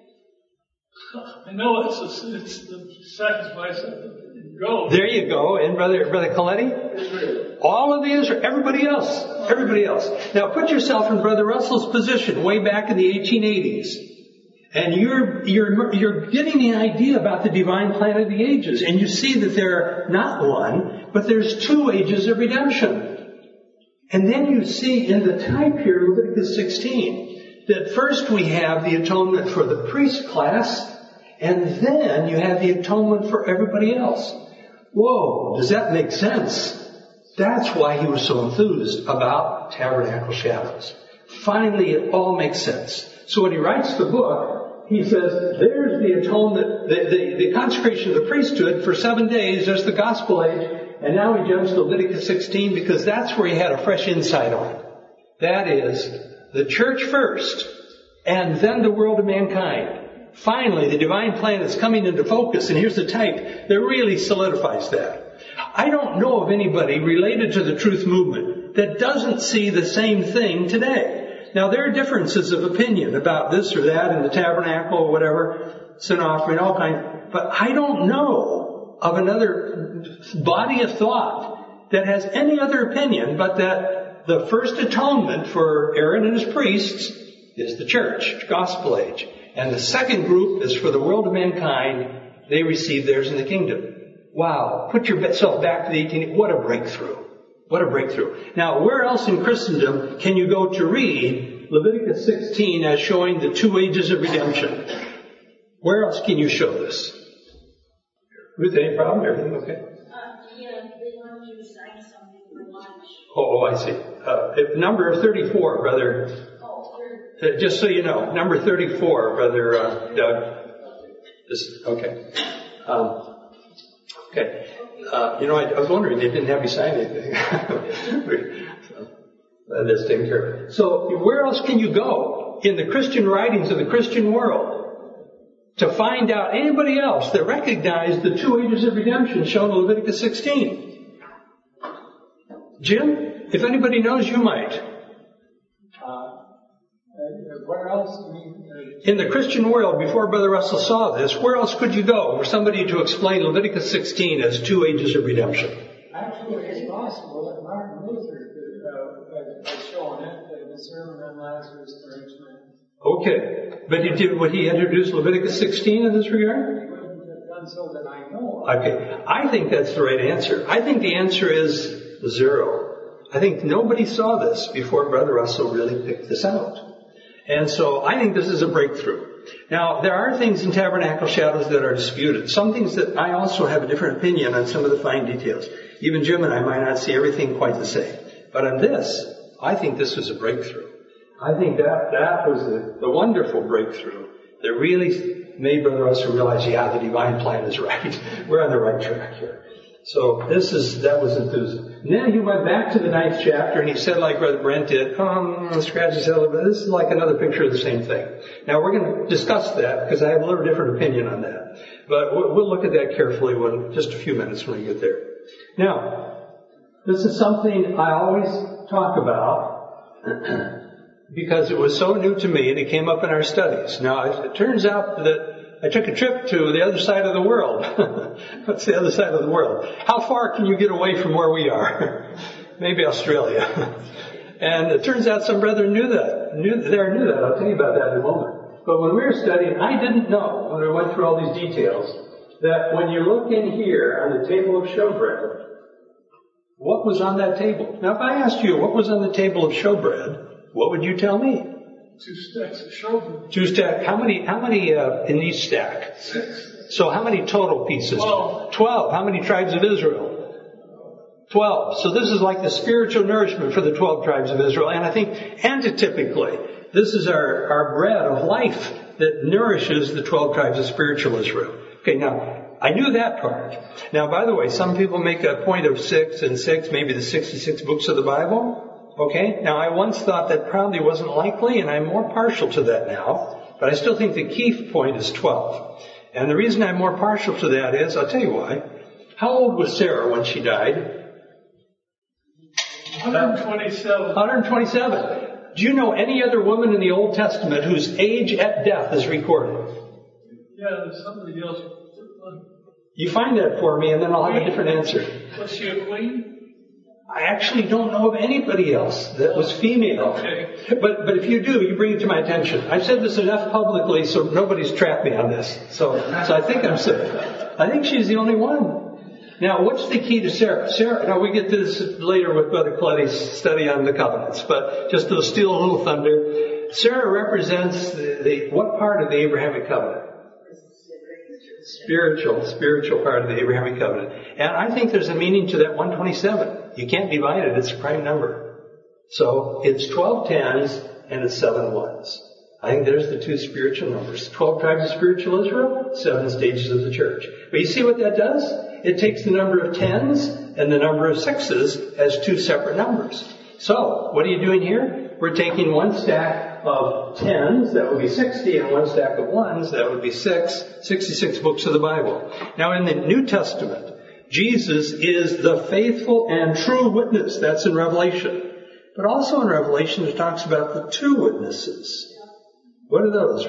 [SPEAKER 8] I know it's, a, it's the sacrifice of the goat.
[SPEAKER 2] There you go. And Brother Brother Coletti?
[SPEAKER 8] Israel.
[SPEAKER 2] All of the Israel, everybody else. Everybody else. Now put yourself in Brother Russell's position way back in the eighteen eighties. And you're, you're, you're getting the idea about the divine plan of the ages. And you see that there are not one, but there's two ages of redemption. And then you see in the type here, Leviticus sixteen, that first we have the atonement for the priest class, and then you have the atonement for everybody else. Whoa, does that make sense? That's why he was so enthused about tabernacle shadows. Finally, it all makes sense. So when he writes the book, he says, there's the atonement, the, the, the consecration of the priesthood for seven days, there's the gospel age, and now he jumps to Leviticus sixteen because that's where he had a fresh insight on it. That is, the church first, and then the world of mankind. Finally, the divine plan is coming into focus, and here's the type that really solidifies that. I don't know of anybody related to the truth movement that doesn't see the same thing today. Now, there are differences of opinion about this or that in the tabernacle or whatever, sin offering, all kinds, but I don't know of another body of thought that has any other opinion but that the first atonement for Aaron and his priests is the church, gospel age. And the second group is for the world of mankind. They receive theirs in the kingdom. Wow. Put yourself back to the eighteen. What a breakthrough. What a breakthrough. Now, where else in Christendom can you go to read Leviticus sixteen as showing the two ages of redemption? Where else can you show this? Ruth, any problem? Everything okay?
[SPEAKER 7] Uh, yeah, they wanted you to sign something for lunch.
[SPEAKER 2] Oh, oh I see. Uh, if number thirty-four, brother. Uh, just so you know, number thirty-four, Brother uh, Doug. This, okay. Um, okay. Uh, you know, I, I was wondering, they didn't have you sign anything. so, uh, that's taken care of. So, where else can you go in the Christian writings of the Christian world to find out anybody else that recognized the two ages of redemption shown in Leviticus sixteen? Jim, if anybody knows, you might.
[SPEAKER 6] Where else? I mean,
[SPEAKER 2] in the Christian world, before Brother Russell saw this, where else could you go for somebody to explain Leviticus sixteen as two ages of redemption?
[SPEAKER 6] Actually, it's possible that Martin Luther could uh, have shown it in the Sermon on Lazarus the Rich Man.
[SPEAKER 2] Okay, but he did. Would he introduce Leviticus sixteen in this regard?
[SPEAKER 6] He wouldn't have done so that I know of.
[SPEAKER 2] Okay, I think that's the right answer. I think the answer is zero. I think nobody saw this before Brother Russell really picked this out. And so I think this is a breakthrough. Now, there are things in tabernacle shadows that are disputed. Some things that I also have a different opinion on some of the fine details. Even Jim and I might not see everything quite the same. But on this, I think this is a breakthrough. I think that, that was the, the wonderful breakthrough that really made Brother Russell realize, yeah, the divine plan is right. We're on the right track here. So this is, that was enthusiasm. And then he went back to the ninth chapter and he said, like Brother Brent did, um, scratch his head a little bit. This is like another picture of the same thing. Now we're going to discuss that because I have a little different opinion on that. But we'll look at that carefully in just a few minutes when we get there. Now, this is something I always talk about because it was so new to me and it came up in our studies. Now, it turns out that I took a trip to the other side of the world. What's the other side of the world? How far can you get away from where we are? Maybe Australia. And it turns out some brethren knew that. Knew, there knew that. I'll tell you about that in a moment. But when we were studying, I didn't know, when we went through all these details, that when you look in here on the table of showbread, what was on that table? Now, if I asked you what was on the table of showbread, what would you tell me?
[SPEAKER 8] Two stacks of showbread.
[SPEAKER 2] Two stack. How many? How many uh, in each stack?
[SPEAKER 8] Six.
[SPEAKER 2] So how many total pieces?
[SPEAKER 8] Twelve.
[SPEAKER 2] Twelve. How many tribes of Israel? Twelve. So this is like the spiritual nourishment for the twelve tribes of Israel. And I think antitypically, this is our, our bread of life that nourishes the twelve tribes of spiritual Israel. Okay, now, I knew that part. Now, by the way, some people make a point of six and six, maybe the sixty-six books of the Bible. Okay, now I once thought that probably wasn't likely, and I'm more partial to that now. But I still think the key point is twelve. And the reason I'm more partial to that is, I'll tell you why. How old was Sarah when she died?
[SPEAKER 8] one hundred twenty-seven.
[SPEAKER 2] one hundred twenty-seven. Do you know any other woman in the Old Testament whose age at death is recorded?
[SPEAKER 8] Yeah, there's somebody else.
[SPEAKER 2] You find that for me, and then I'll have a different answer.
[SPEAKER 8] Was she a queen?
[SPEAKER 2] I actually don't know of anybody else that was female.
[SPEAKER 8] Okay.
[SPEAKER 2] But but if you do, you bring it to my attention. I've said this enough publicly, so nobody's trapped me on this. So so I think I'm safe. I think she's the only one. Now, what's the key to Sarah? Sarah, now we get to this later with Brother Coletti's study on the covenants, but just to steal a little thunder, Sarah represents the, the what part of the Abrahamic covenant? Spiritual, spiritual part of the Abrahamic covenant. And I think there's a meaning to that one twenty-seven. You can't divide it, it's a prime number. So it's twelve tens and it's seven ones. I think there's the two spiritual numbers. twelve tribes of spiritual Israel, seven stages of the church. But you see what that does? It takes the number of tens and the number of sixes as two separate numbers. So, what are you doing here? We're taking one stack of tens, that would be sixty, and one stack of ones, that would be six, sixty-six books of the Bible. Now, in the New Testament, Jesus is the faithful and true witness. That's in Revelation. But also in Revelation, it talks about the two witnesses. What are those?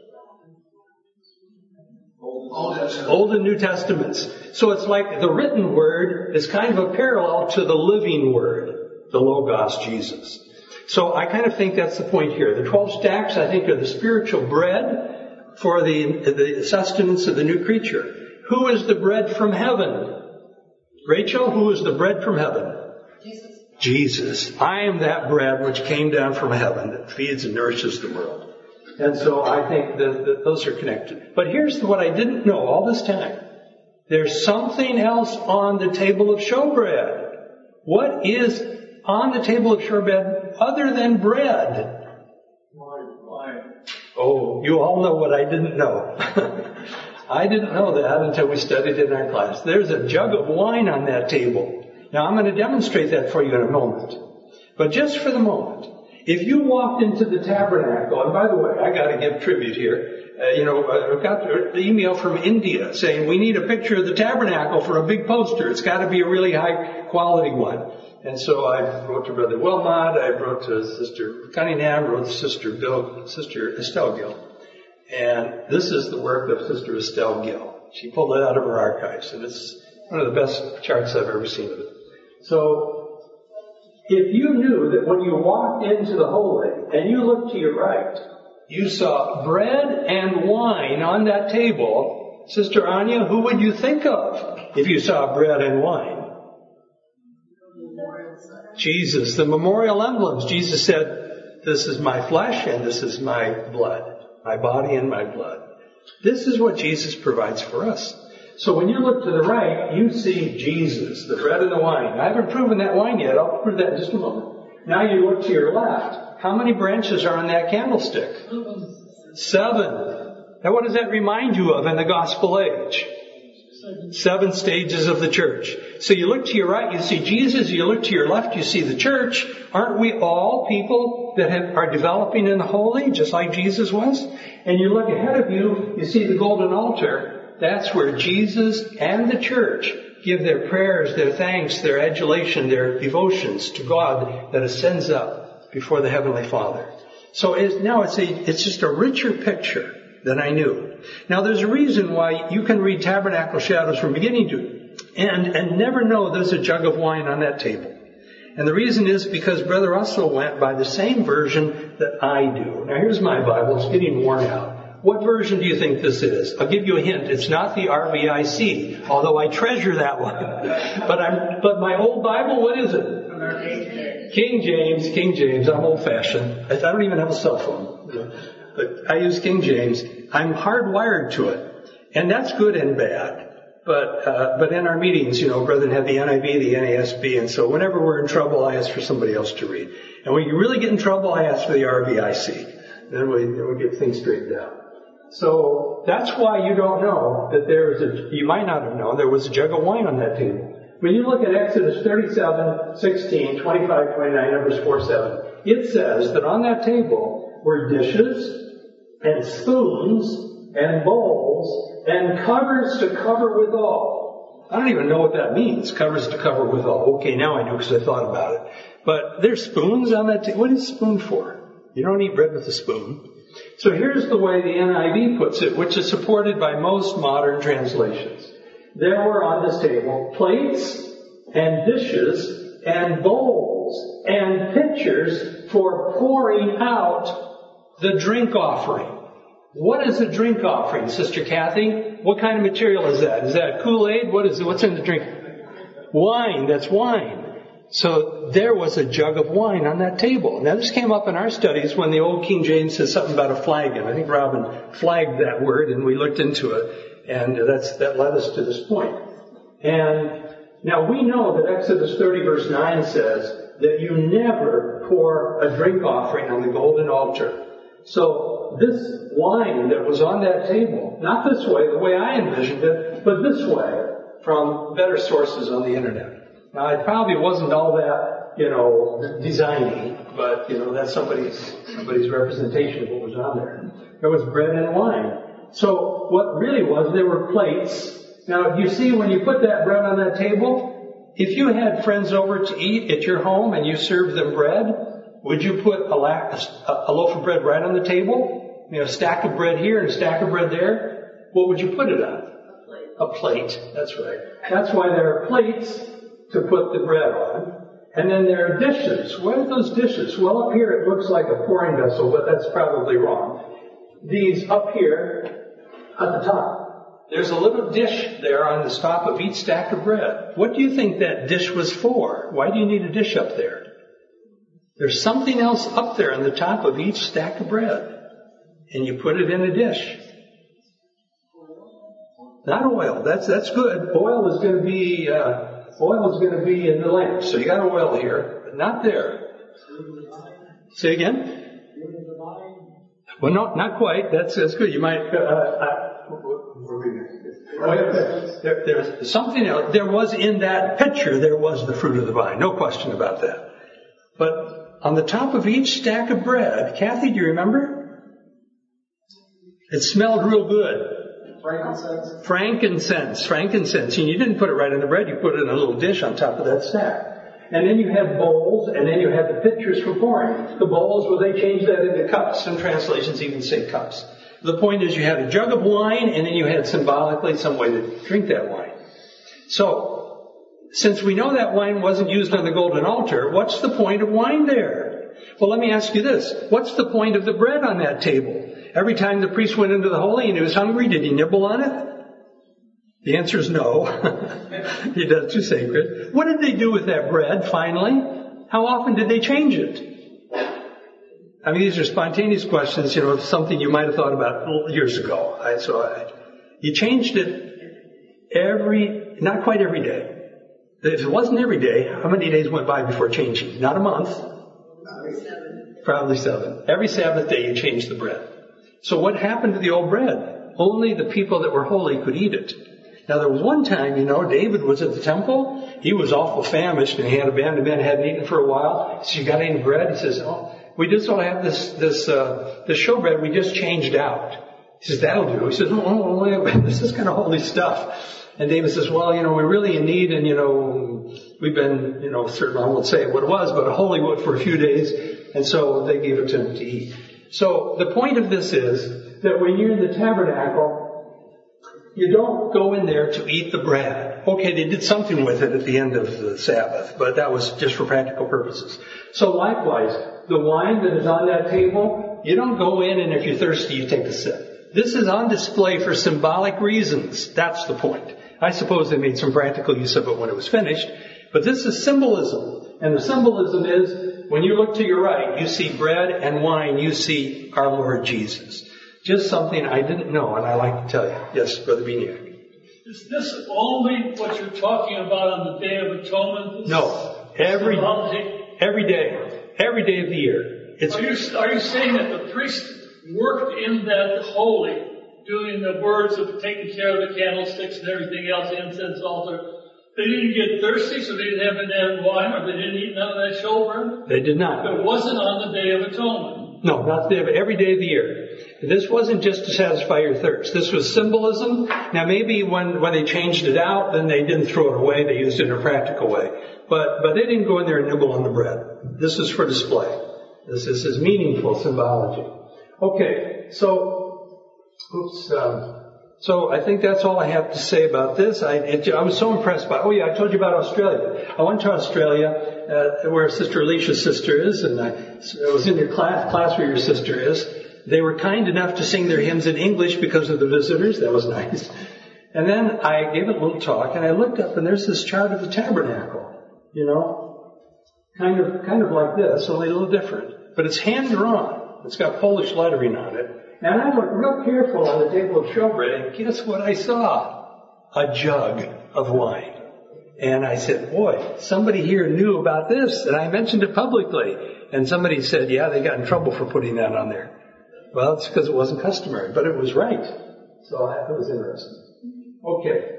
[SPEAKER 2] Old and New Testaments. So it's like the written word is kind of a parallel to the living word, the Logos, Jesus. So I kind of think that's the point here. The twelve stacks, I think, are the spiritual bread for the, the sustenance of the new creature. Who is the bread from heaven? Rachel, who is the bread from heaven? Jesus. Jesus. I am that bread which came down from heaven that feeds and nourishes the world. And so I think that, that those are connected. But here's what I didn't know all this time. There's something else on the table of showbread. What is on the table of showbread other than bread?
[SPEAKER 8] Wine. Wine.
[SPEAKER 2] Oh, you all know what I didn't know. I didn't know that until we studied it in our class. There's a jug of wine on that table. Now I'm going to demonstrate that for you in a moment. But just for the moment, if you walked into the tabernacle, and by the way, I got to give tribute here. Uh, you know, I got the email from India saying we need a picture of the tabernacle for a big poster. It's got to be a really high quality one. And so I wrote to Brother Wilmot, I wrote to Sister Cunningham, wrote to Sister Bill, Sister Estelle Gill. And this is the work of Sister Estelle Gill. She pulled it out of her archives, and it's one of the best charts I've ever seen of it. So, if you knew that when you walked into the holy and you looked to your right, you saw bread and wine on that table, Sister Anya, who would you think of if you saw bread and wine? Jesus, the memorial emblems. Jesus said, this is my flesh and this is my blood, my body and my blood. This is what Jesus provides for us. So when you look to the right, you see Jesus, the bread and the wine. I haven't proven that wine yet. I'll prove that in just a moment. Now you look to your left. How many branches are on that candlestick? Seven. Now what does that remind you of in the gospel age? Seven stages of the church. So you look to your right, you see Jesus. You look to your left, you see the church. Aren't we all people that have, are developing in the holy, just like Jesus was? And you look ahead of you, you see the golden altar. That's where Jesus and the church give their prayers, their thanks, their adulation, their devotions to God that ascends up before the Heavenly Father. So it's, now it's a, it's just a richer picture than I knew. Now there's a reason why you can read Tabernacle Shadows from beginning to end and never know there's a jug of wine on that table. And the reason is because Brother Russell went by the same version that I do. Now here's my Bible. It's getting worn out. What version do you think this is? I'll give you a hint. It's not the R V I C, although I treasure that one. but I'm, but my old Bible, what is it? King James. King James. I'm old fashioned. I don't even have a cell phone. But I use King James. I'm hardwired to it. And that's good and bad. But uh, but in our meetings, you know, brethren have the N I V, the N A S B, and so whenever we're in trouble, I ask for somebody else to read. And when you really get in trouble, I ask for the R V I C. Then we, then we get things straightened out. So that's why you don't know that there is a, you might not have known there was a jug of wine on that table. When you look at Exodus thirty-seven, sixteen, twenty-five, twenty-nine, Numbers four, seven, it says that on that table were dishes and spoons and bowls and covers to cover withal. I don't even know what that means, covers to cover withal. Okay, now I know because I thought about it. But there's spoons on that table. What is a spoon for? You don't eat bread with a spoon. So here's the way the N I V puts it, which is supported by most modern translations. There were on this table plates and dishes and bowls and pitchers for pouring out the drink offering. What is a drink offering, Sister Kathy? What kind of material is that? Is that Kool-Aid? What is it? What's in the drink? Wine. That's wine. So there was a jug of wine on that table. Now this came up in our studies when the old King James says something about a flagon. I think Robin flagged that word and we looked into it. And that's, that led us to this point. And now we know that Exodus thirty verse nine says that you never pour a drink offering on the golden altar. So this wine that was on that table, not this way, the way I envisioned it, but this way from better sources on the internet. Now it probably wasn't all that, you know, designy, but, you know, that's somebody's, somebody's representation of what was on there. There was bread and wine. So what really was, there were plates. Now you see when you put that bread on that table, if you had friends over to eat at your home and you served them bread, would you put a, la- a loaf of bread right on the table? You know, a stack of bread here and a stack of bread there? What would you put it on?
[SPEAKER 10] A plate.
[SPEAKER 2] A plate. That's right. That's why there are plates to put the bread on. And then there are dishes. What are those dishes? Well, up here it looks like a pouring vessel, but that's probably wrong. These up here at the top. There's a little dish there on the top of each stack of bread. What do you think that dish was for? Why do you need a dish up there? There's something else up there on the top of each stack of bread. And you put it in a dish. Not oil. That's that's good. Oil is going to be uh, oil is going to be in the lamp. So you got oil here, but not there. Say again. Well, no, not quite. That's that's good. You might. Uh, uh, there, there's something else. There was in that picture. There was the fruit of the vine. No question about that. But on the top of each stack of bread, Kathy, do you remember? It smelled real good.
[SPEAKER 6] Frankincense.
[SPEAKER 2] Frankincense. Frankincense. And you didn't put it right on the bread. You put it in a little dish on top of that stack. And then you had bowls, and then you had the pitchers for pouring. The bowls, well, they changed that into cups. Some translations even say cups. The point is you had a jug of wine, and then you had symbolically some way to drink that wine. So, since we know that wine wasn't used on the golden altar, what's the point of wine there? Well, let me ask you this. What's the point of the bread on that table? Every time the priest went into the holy and he was hungry, did he nibble on it? The answer is no. He does too sacred. What did they do with that bread, finally? How often did they change it? I mean, these are spontaneous questions, you know, something you might have thought about years ago. I, so I, you changed it every, not quite every day. If it wasn't every day, how many days went by before changing? Not a month. Probably seven. Every Sabbath day you change the bread. So what happened to the old bread? Only the people that were holy could eat it. Now there was one time, you know, David was at the temple. He was awful famished and he had a band of men hadn't eaten for a while. He said, you got any bread? He says, oh, we just don't have this, this, uh, this showbread we just changed out. He says, that'll do. He says, oh, oh, wait, wait, this is kind of holy stuff. And David says, well, you know, we're really in need and, you know, we've been, you know, certainly I won't say what it was, but a holy wood for a few days. And so they gave it to him to eat. So the point of this is that when you're in the tabernacle, you don't go in there to eat the bread. Okay, they did something with it at the end of the Sabbath, but that was just for practical purposes. So likewise, the wine that is on that table, you don't go in and if you're thirsty, you take a sip. This is on display for symbolic reasons. That's the point. I suppose they made some practical use of it when it was finished, but this is symbolism. And the symbolism is, when you look to your right, you see bread and wine, you see our Lord Jesus. Just something I didn't know, and I like to tell you. Yes, Brother Beniak.
[SPEAKER 8] Is this only what you're talking about on the Day of Atonement?
[SPEAKER 2] No. Every, every day. Every day of the year. It's,
[SPEAKER 8] are you, are you saying that the priest worked in that holy, doing the words of taking care of the candlesticks and everything else, the incense altar? They didn't get thirsty, so they didn't have any wine, or they didn't eat none of that showbread?
[SPEAKER 2] They did not.
[SPEAKER 8] It wasn't on the Day of Atonement.
[SPEAKER 2] No, not the day of every day of the year. This wasn't just to satisfy your thirst. This was symbolism. Now maybe when, when they changed it out, then they didn't throw it away. They used it in a practical way. But, but they didn't go in there and nibble on the bread. This is for display. This is, is meaningful symbology. Okay, so, oops, um, so I think that's all I have to say about this. I, it, I was so impressed by, oh yeah, I told you about Australia. I went to Australia, uh, where Sister Alicia's sister is, and I, I was in your class, class where your sister is. They were kind enough to sing their hymns in English because of the visitors. That was nice. And then I gave a little talk, and I looked up, and there's this chart of the tabernacle, you know, kind of, kind of like this, only a little different. But it's hand-drawn. It's got Polish lettering on it. And I looked real careful on the table of showbread, and guess what I saw? A jug of wine. And I said, boy, somebody here knew about this, and I mentioned it publicly. And somebody said, yeah, they got in trouble for putting that on there. Well, it's because it wasn't customary, but it was right. So that was interesting. Okay.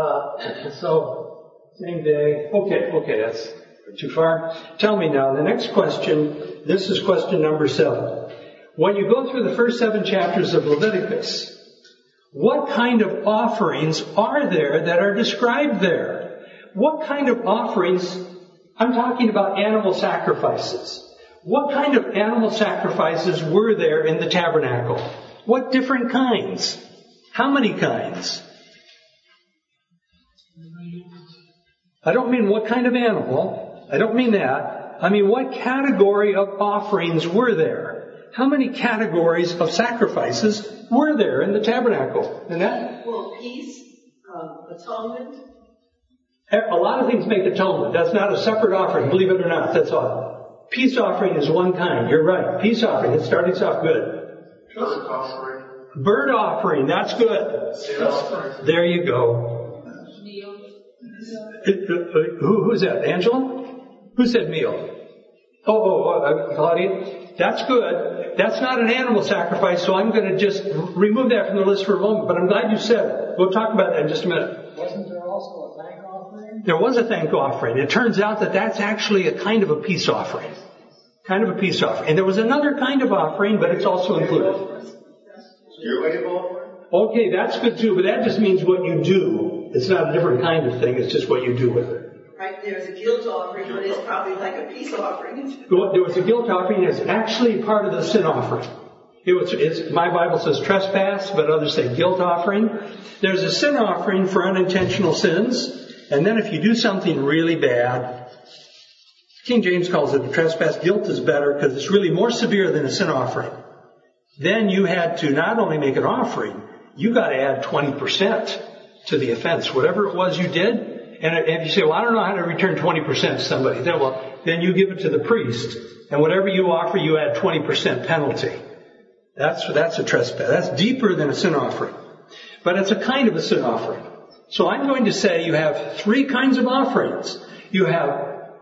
[SPEAKER 2] Uh, so, same day. Okay, okay, that's too far. Tell me now, the next question, this is question number seven. When you go through the first seven chapters of Leviticus, what kind of offerings are there that are described there? What kind of offerings? I'm talking about animal sacrifices. What kind of animal sacrifices were there in the tabernacle? What different kinds? How many kinds? I don't mean what kind of animal. I don't mean that. I mean what category of offerings were there? How many categories of sacrifices were there in the tabernacle? Annette?
[SPEAKER 10] Well, peace, um, atonement.
[SPEAKER 2] A lot of things make atonement. That's not a separate offering, believe it or not. That's all. Peace offering is one kind. You're right. Peace offering. It starts off good.
[SPEAKER 9] Bird offering.
[SPEAKER 2] Bird offering. That's good.
[SPEAKER 9] Yes.
[SPEAKER 2] There you go. Who, who's that? Angela? Who said meal? Oh, oh, oh, Claudia. That's good. That's not an animal sacrifice, so I'm going to just remove that from the list for a moment. But I'm glad you said it. We'll talk about that in just a minute.
[SPEAKER 6] Wasn't there also a thank offering?
[SPEAKER 2] There was a thank offering. It turns out that that's actually a kind of a peace offering. Kind of a peace offering. And there was another kind of offering, but it's also included. Okay, that's good too, but that just means what you do. It's not a different kind of thing. It's just what you do with it.
[SPEAKER 10] Right, there's a guilt offering, but it's probably like a peace offering.
[SPEAKER 2] There was a guilt offering that's actually part of the sin offering. It was, it's, my Bible says trespass, but others say guilt offering. There's a sin offering for unintentional sins. And then if you do something really bad, King James calls it a trespass. Guilt is better because it's really more severe than a sin offering. Then you had to not only make an offering, you got to add twenty percent to the offense. Whatever it was you did. And if you say, well, I don't know how to return twenty percent to somebody, then, well, then you give it to the priest. And whatever you offer, you add twenty percent penalty. That's, that's a trespass. That's deeper than a sin offering. But it's a kind of a sin offering. So I'm going to say you have three kinds of offerings. You have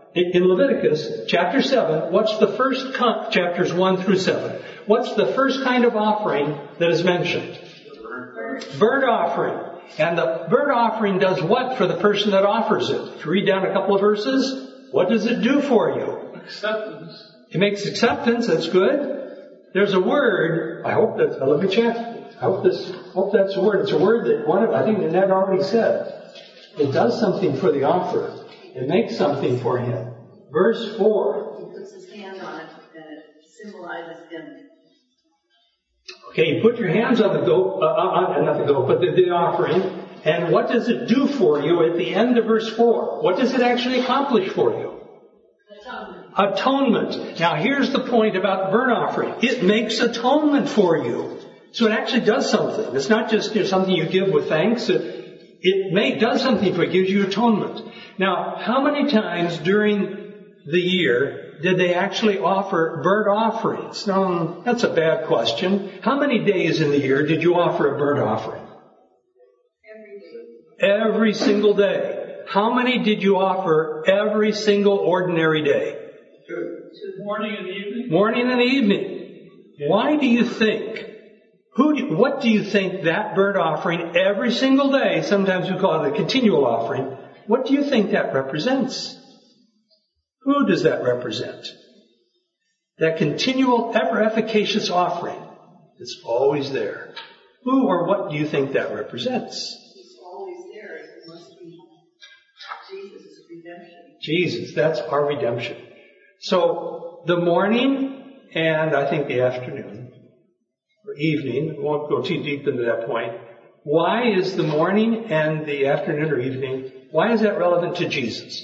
[SPEAKER 2] in Leviticus chapter seven, what's the first, con- chapters one through seven, what's the first kind of offering that is mentioned? Burnt offering. And the burnt offering does what for the person that offers it? If you read down a couple of verses, what does it do for you?
[SPEAKER 8] Acceptance.
[SPEAKER 2] It makes acceptance. That's good. There's a word. I hope that. Let me check. I hope this. Hope that's a word. It's a word that one of. I think Annette already said. It does something for the offerer. It makes something for him. Verse four.
[SPEAKER 10] He puts his hand on it, and it symbolizes him.
[SPEAKER 2] Okay, you put your hands on the goat, uh, on, not the goat, but the, the offering, and what does it do for you at the end of verse four? What does it actually accomplish for you?
[SPEAKER 5] Atonement.
[SPEAKER 2] Atonement. Now here's the point about the burnt offering. It makes atonement for you. So it actually does something. It's not just, you know, something you give with thanks. It, it may, does something for you. It gives you atonement. Now, how many times during the year did they actually offer burnt offerings? No, that's a bad question. How many days in the year did you offer a burnt offering?
[SPEAKER 5] Every day.
[SPEAKER 2] Every single day. How many did you offer every single ordinary day?
[SPEAKER 8] Morning and evening.
[SPEAKER 2] Morning and evening. Why do you think? Who? Do, what do you think that burnt offering every single day? Sometimes we call it a continual offering. What do you think that represents? Who does that represent? That continual, ever efficacious offering that's always there. Who or what do you think that represents?
[SPEAKER 10] It's always there. It must be Jesus' redemption.
[SPEAKER 2] Jesus, that's our redemption. So the morning and I think the afternoon or evening, we won't go too deep into that point. Why is the morning and the afternoon or evening, why is that relevant to Jesus?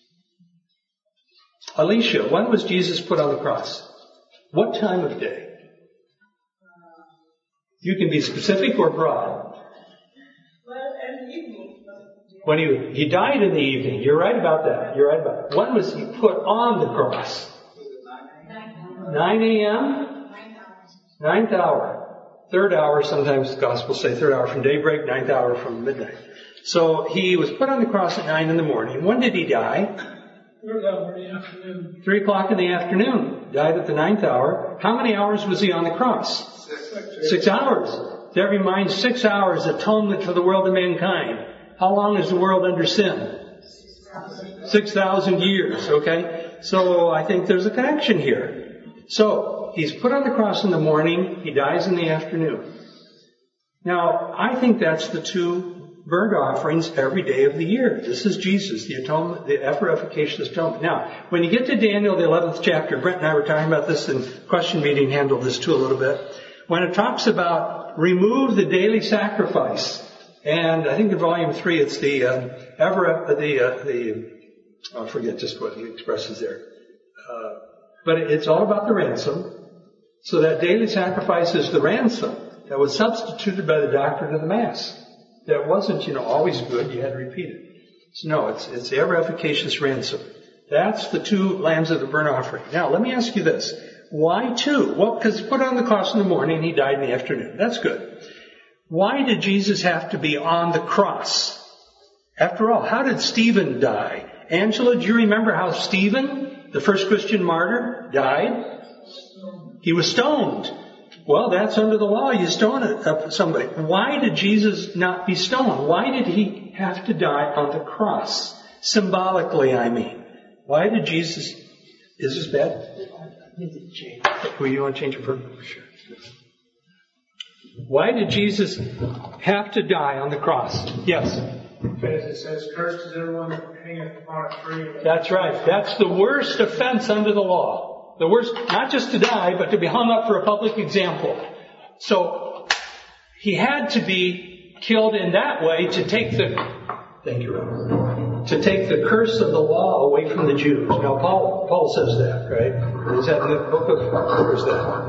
[SPEAKER 2] Alicia, when was Jesus put on the cross? What time of day? You can be specific or broad.
[SPEAKER 10] Well, in the evening.
[SPEAKER 2] When he, he died in the evening. You're right about that. You're right about it. When was he put on the cross? nine a.m.? Ninth hour. Third hour, sometimes the Gospels say third hour from daybreak, ninth hour from midnight. So he was put on the cross at nine in the morning. When did he die?
[SPEAKER 8] Third hour in the afternoon.
[SPEAKER 2] Three o'clock in the afternoon. Died at the ninth hour. How many hours was he on the cross?
[SPEAKER 8] Six.
[SPEAKER 2] Six hours. That reminds six hours atonement for the world of mankind. How long is the world under sin? Six thousand years, okay? So I think there's a connection here. So he's put on the cross in the morning. He dies in the afternoon. Now, I think that's the two burnt offerings every day of the year. This is Jesus, the atonement, the ever efficacious atonement. Now, when you get to Daniel, the eleventh chapter, Brent and I were talking about this in question meeting, handled this too a little bit. When it talks about remove the daily sacrifice, and I think in volume three, it's the uh, ever uh, the uh, the oh, I forget just what he expresses there, uh, but it's all about the ransom. So that daily sacrifice is the ransom that was substituted by the doctrine of the Mass. That wasn't, you know, always good. You had to repeat it. So no, it's it's the ever efficacious ransom. That's the two lambs of the burnt offering. Now, let me ask you this: why two? Well, because he put on the cross in the morning, he died in the afternoon. That's good. Why did Jesus have to be on the cross? After all, how did Stephen die? Angela, do you remember how Stephen, the first Christian martyr, died? He was stoned. Well, that's under the law. You stone somebody. Why did Jesus not be stoned? Why did he have to die on the cross? Symbolically, I mean. Why did Jesus... Is this bad? I need to change. Well, you want to change it for... Sure. Why did Jesus have to die on the cross? Yes?
[SPEAKER 3] Because it says, cursed is everyone that hangeth upon a tree.
[SPEAKER 2] That's right. That's the worst offense under the law. The worst, not just to die, but to be hung up for a public example. So, he had to be killed in that way to take the, thank you, Reverend, to take the curse of the law away from the Jews. Now, Paul, Paul says that, right? Is that in the book of, where is that?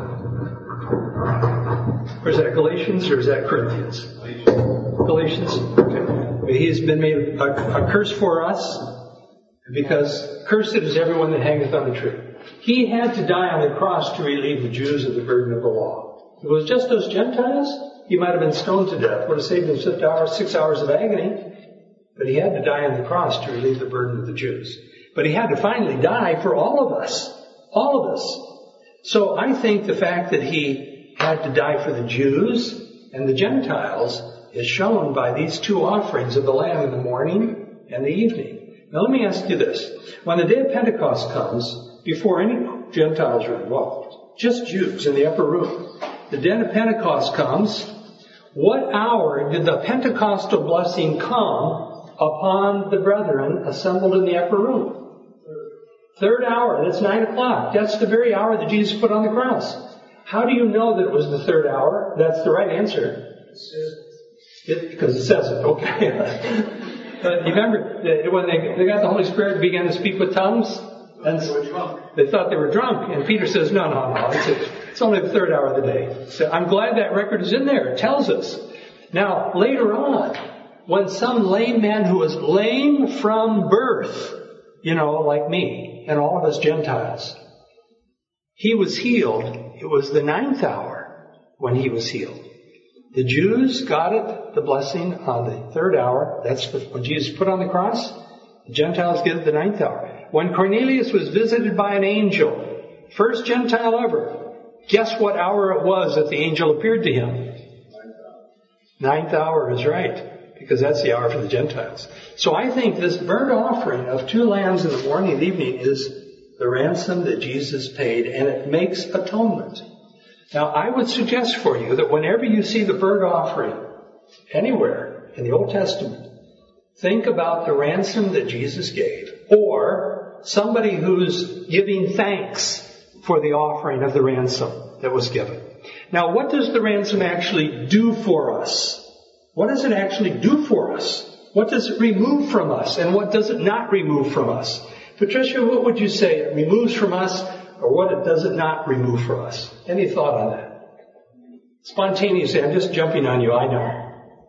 [SPEAKER 2] Or is that Galatians or is that Corinthians? Galatians. Okay. He's been made a, a curse for us because cursed is everyone that hangeth on the tree. He had to die on the cross to relieve the Jews of the burden of the law. If it was just those Gentiles, he might have been stoned to death. Would have saved him six hours, six hours of agony. But he had to die on the cross to relieve the burden of the Jews. But he had to finally die for all of us. All of us. So I think the fact that he had to die for the Jews and the Gentiles is shown by these two offerings of the lamb in the morning and the evening. Now let me ask you this. When the day of Pentecost comes, before any Gentiles are involved, just Jews in the upper room, the day of Pentecost comes, what hour did the Pentecostal blessing come upon the brethren assembled in the upper room? Third hour. That's nine o'clock. That's the very hour that Jesus put on the cross. How do you know that it was the third hour? That's the right answer. It, because it says it. Okay. But you remember that when they, they got the Holy Spirit and began to speak with tongues? And they thought they were drunk. And Peter says, no, no, no. It's, it's only the third hour of the day. So I'm glad that record is in there. It tells us. Now, later on, when some lame man who was lame from birth, you know, like me and all of us Gentiles, he was healed. It was the ninth hour when he was healed. The Jews got it, the blessing, on the third hour. That's when Jesus put on the cross. The Gentiles get it the ninth hour. When Cornelius was visited by an angel, first Gentile ever, guess what hour it was that the angel appeared to him? Ninth hour is right, because that's the hour for the Gentiles. So I think this burnt offering of two lambs in the morning and evening is the ransom that Jesus paid, and it makes atonement. Now, I would suggest for you that whenever you see the burnt offering anywhere in the Old Testament, think about the ransom that Jesus gave, or somebody who's giving thanks for the offering of the ransom that was given. Now, what does the ransom actually do for us? What does it actually do for us? What does it remove from us? And what does it not remove from us? Patricia, what would you say it removes from us, or what it does it not remove from us? Any thought on that? Spontaneously, I'm just jumping on you, I know.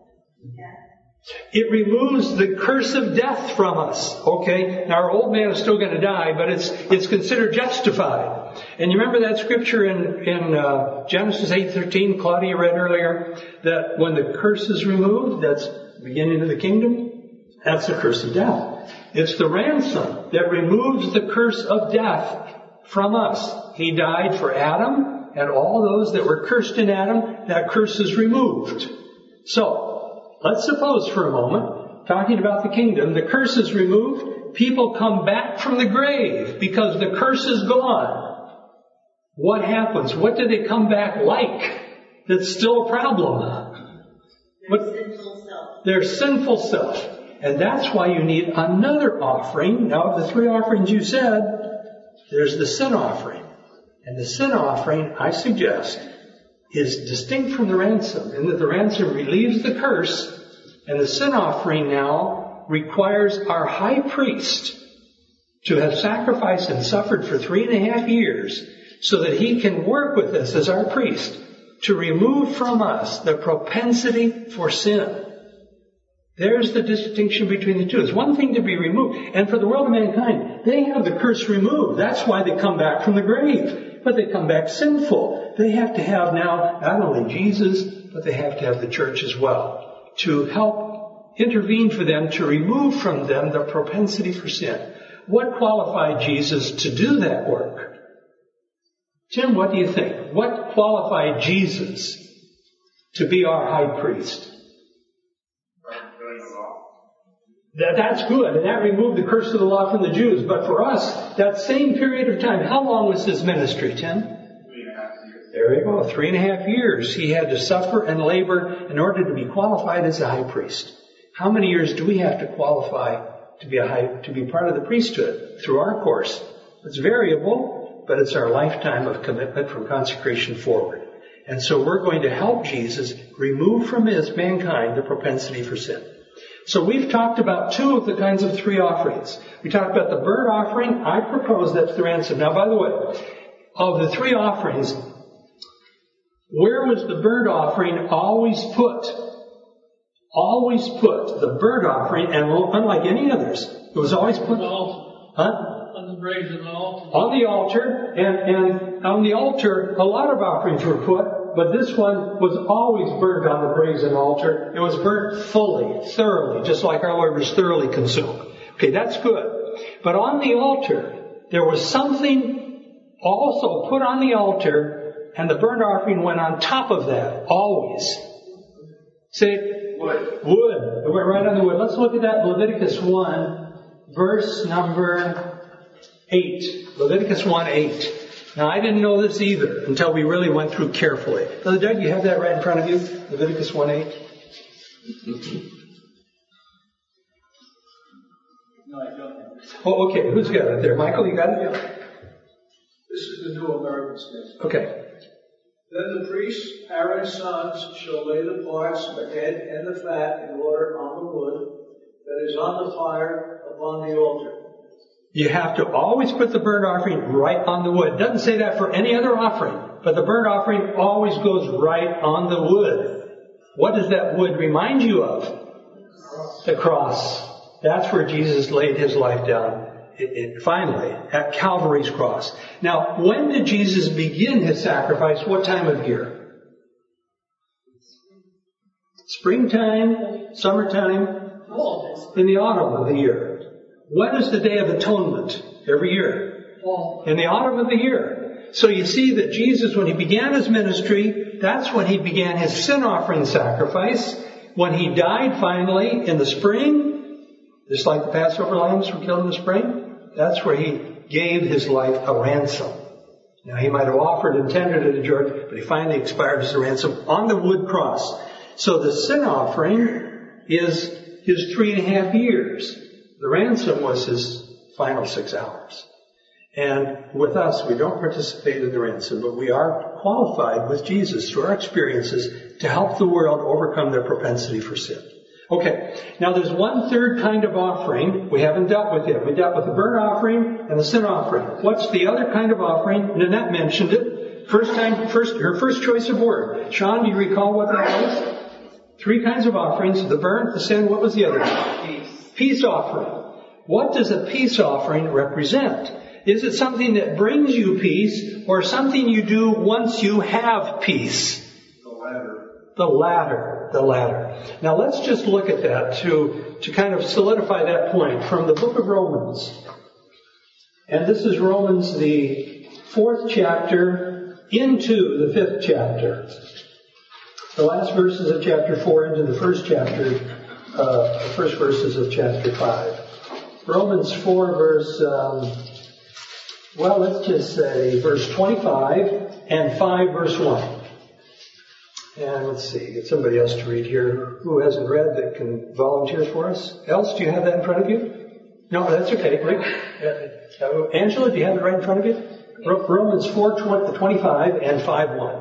[SPEAKER 2] It removes the curse of death from us. Okay? Now our old man is still going to die, but it's it's considered justified. And you remember that scripture in, in uh, Genesis eight thirteen, Claudia read earlier, that when the curse is removed, that's the beginning of the kingdom, that's the curse of death. It's the ransom that removes the curse of death from us. He died for Adam and all those that were cursed in Adam. That curse is removed. So, let's suppose for a moment, talking about the kingdom, the curse is removed. People come back from the grave because the curse is gone. What happens? What do they come back like? That's still a problem.
[SPEAKER 10] Their what? sinful self.
[SPEAKER 2] Their sinful self. And that's why you need another offering. Now, of the three offerings you said, there's the sin offering. And the sin offering, I suggest, is distinct from the ransom, in that the ransom relieves the curse, and the sin offering now requires our high priest to have sacrificed and suffered for three and a half years so that he can work with us as our priest to remove from us the propensity for sin. There's the distinction between the two. It's one thing to be removed. And for the world of mankind, they have the curse removed. That's why they come back from the grave. But they come back sinful. They have to have now not only Jesus, but they have to have the church as well to help intervene for them, to remove from them the propensity for sin. What qualified Jesus to do that work? Tim, what do you think? What qualified Jesus to be our high priest? That, that's good, and that removed the curse of the law from the Jews. But for us, that same period of time, how long was his ministry, Tim? Three and a half years. There you go, three and a half years. He had to suffer and labor in order to be qualified as a high priest. How many years do we have to qualify to be a high, to be part of the priesthood through our course? It's variable, but it's our lifetime of commitment from consecration forward. And so we're going to help Jesus remove from his mankind the propensity for sin. So we've talked about two of the kinds of three offerings. We talked about the burnt offering. I propose that's the ransom. Now, by the way, of the three offerings, where was the burnt offering always put? Always put the burnt offering, and unlike any others, it was always put...
[SPEAKER 8] On the altar.
[SPEAKER 2] Huh?
[SPEAKER 8] On the brazen altar.
[SPEAKER 2] On the altar, and, and on the altar, a lot of offerings were put. But this one was always burnt on the brazen altar. It was burnt fully, thoroughly, just like our Lord was thoroughly consumed. Okay, that's good. But on the altar, there was something also put on the altar, and the burnt offering went on top of that, always. Say, wood. Wood. It went right on the wood. Let's look at that, Leviticus one, verse number eight. Leviticus one, eight. Now, I didn't know this either until we really went through carefully. Brother Doug, you have that right in front of you? Leviticus one, eight?
[SPEAKER 6] No, I don't have it.
[SPEAKER 2] Oh, okay. Who's got it there? Michael, you got it? Yeah.
[SPEAKER 11] This is the New American Standard.
[SPEAKER 2] Okay.
[SPEAKER 11] Then the priest, Aaron's sons, shall lay the parts of the head and the fat in order on the wood that is on the fire upon the altar.
[SPEAKER 2] You have to always put the burnt offering right on the wood. It doesn't say that for any other offering, but the burnt offering always goes right on the wood. What does that wood remind you of? The cross. That's where Jesus laid his life down. It, it, finally, at Calvary's cross. Now, when did Jesus begin his sacrifice? What time of year? Springtime? Summertime? In the autumn of the year. When is the Day of Atonement? Every year. In the autumn of the year. So you see that Jesus, when he began his ministry, that's when he began his sin offering sacrifice. When he died finally in the spring, just like the Passover lambs were killed in the spring, that's where he gave his life a ransom. Now he might have offered and tendered it to George, but he finally expired as a ransom on the wood cross. So the sin offering is his three and a half years. The ransom was his final six hours. And with us, we don't participate in the ransom, but we are qualified with Jesus through our experiences to help the world overcome their propensity for sin. Okay, now there's one third kind of offering we haven't dealt with yet. We dealt with the burnt offering and the sin offering. What's the other kind of offering? Nanette mentioned it. First time, first, her first choice of word. Sean, do you recall what that was? Three kinds of offerings. The burnt, the sin, what was the other? Peace. Peace offering. What does a peace offering represent? Is it something that brings you peace or something you do once you have peace?
[SPEAKER 11] The latter.
[SPEAKER 2] The latter. The latter. Now let's just look at that to, to kind of solidify that point from the book of Romans. And this is Romans, the fourth chapter into the fifth chapter. The last verses of chapter four into the first chapter, uh, the first verses of chapter five. Romans four verse, um, well, let's just say verse twenty-five and five verse one. And let's see, get somebody else to read here. Who hasn't read that can volunteer for us? Else, do you have that in front of you? No, that's okay. Rick? Uh, Angela, do you have it right in front of you? Romans four twenty-five and five one.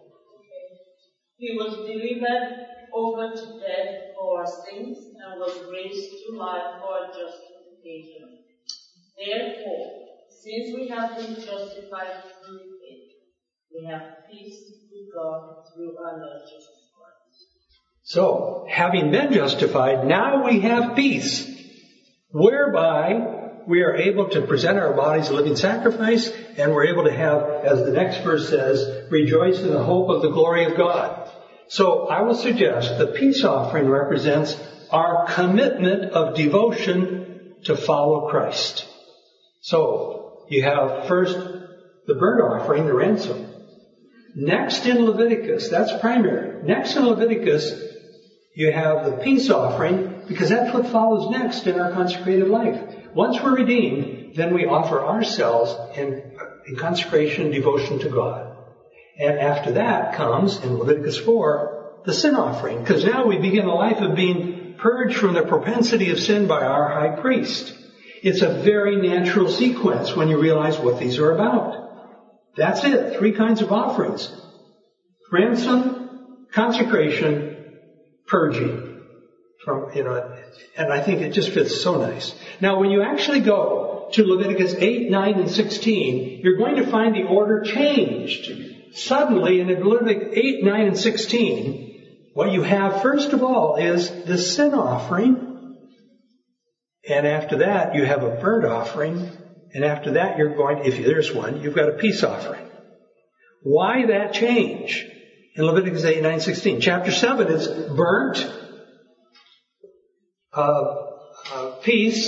[SPEAKER 12] He was delivered over to death for our sins and was raised to life for our justification. Therefore, since we have been justified through faith, we have peace with God through our Lord Jesus Christ.
[SPEAKER 2] So, having been justified, now we have peace, whereby we are able to present our bodies a living sacrifice, and we're able to have, as the next verse says, rejoice in the hope of the glory of God. So I will suggest the peace offering represents our commitment of devotion to follow Christ. So you have first the burnt offering, the ransom. Next in Leviticus, that's primary. Next in Leviticus, you have the peace offering, because that's what follows next in our consecrated life. Once we're redeemed, then we offer ourselves in, in consecration and devotion to God. And after that comes, in Leviticus four, the sin offering. Because now we begin a life of being purged from the propensity of sin by our high priest. It's a very natural sequence when you realize what these are about. That's it. Three kinds of offerings. Ransom, consecration, purging. From, you know, and I think it just fits so nice. Now, when you actually go to Leviticus eight, nine, and sixteen, you're going to find the order changed. Suddenly, in Leviticus eight, nine, and sixteen, what you have first of all is the sin offering. And after that, you have a burnt offering. And after that, you're going, if there's one, you've got a peace offering. Why that change in Leviticus eight, nine, sixteen? Chapter seven is burnt, uh, uh, peace,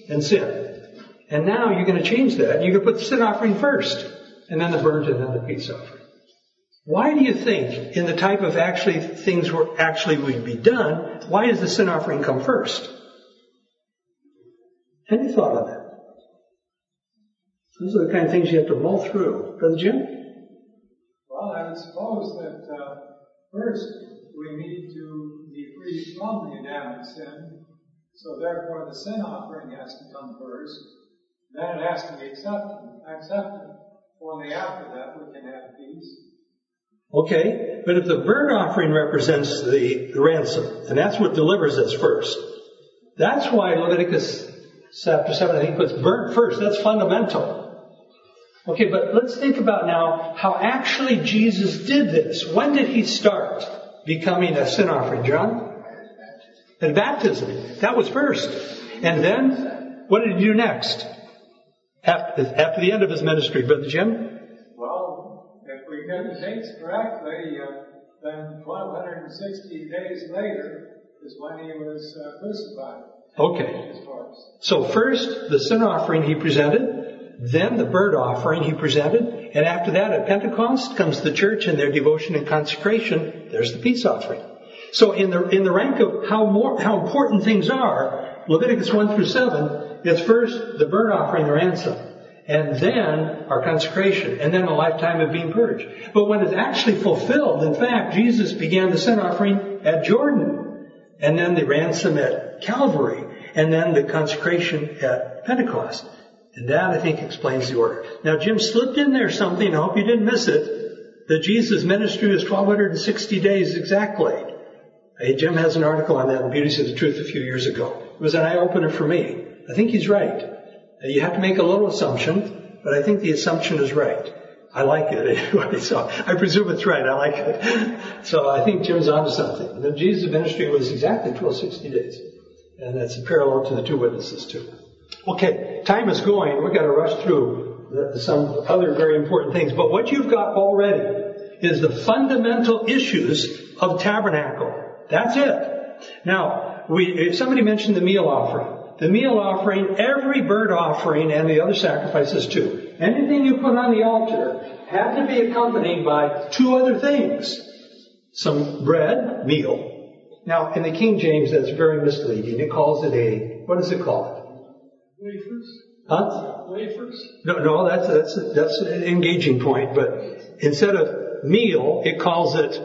[SPEAKER 2] and sin. And now you're going to change that. You're going to put the sin offering first, and then the burnt, and then the peace offering. Why do you think, in the type of actually things were actually would be done, why does the sin offering come first? Any thought on that? Those are the kind of things you have to mull through. Brother Jim?
[SPEAKER 6] Well, I would suppose that uh, first we need to be free from the Adamic sin, so therefore the sin offering has to come first. Then it has to be accepted. accepted. Only after that we can have peace.
[SPEAKER 2] Okay, but if the burnt offering represents the, the ransom, and that's what delivers us first, that's why Leviticus chapter seven, I think, puts burnt first. That's fundamental. Okay, but let's think about now how actually Jesus did this. When did he start becoming a sin offering, John? At baptism. That was first. And then, what did he do next? After, after the end of his ministry, Brother Jim?
[SPEAKER 6] Well, if we get the dates correctly, uh, then twelve sixty days later is when he was uh, crucified.
[SPEAKER 2] Okay. So first, the sin offering he presented. Then the burnt offering he presented. And after that, at Pentecost, comes the church and their devotion and consecration. There's the peace offering. So in the in the rank of how more how important things are, Leviticus one through seven is first the burnt offering, the ransom, and then our consecration, and then a lifetime of being purged. But when it's actually fulfilled, in fact, Jesus began the sin offering at Jordan, and then the ransom at Calvary, and then the consecration at Pentecost. And that, I think, explains the order. Now, Jim slipped in there something, I hope you didn't miss it, that Jesus' ministry was twelve sixty days exactly. Hey, Jim has an article on that in Beauties of the Truth a few years ago. It was an eye-opener for me. I think he's right. You have to make a little assumption, but I think the assumption is right. I like it anyway, so I presume it's right. I like it. So I think Jim's onto something. The Jesus' ministry was exactly twelve sixty days. And that's a parallel to the two witnesses, too. Okay, time is going. We've got to rush through the, some other very important things. But what you've got already is the fundamental issues of tabernacle. That's it. Now, we, somebody mentioned the meal offering. The meal offering, every burnt offering, and the other sacrifices too. Anything you put on the altar had to be accompanied by two other things. Some bread, meal. Now, in the King James, that's very misleading. It calls it a, what does it call it?
[SPEAKER 8] Wafers?
[SPEAKER 2] Huh?
[SPEAKER 8] Wafers?
[SPEAKER 2] No, no, that's, that's, that's an engaging point. But instead of meal, it calls it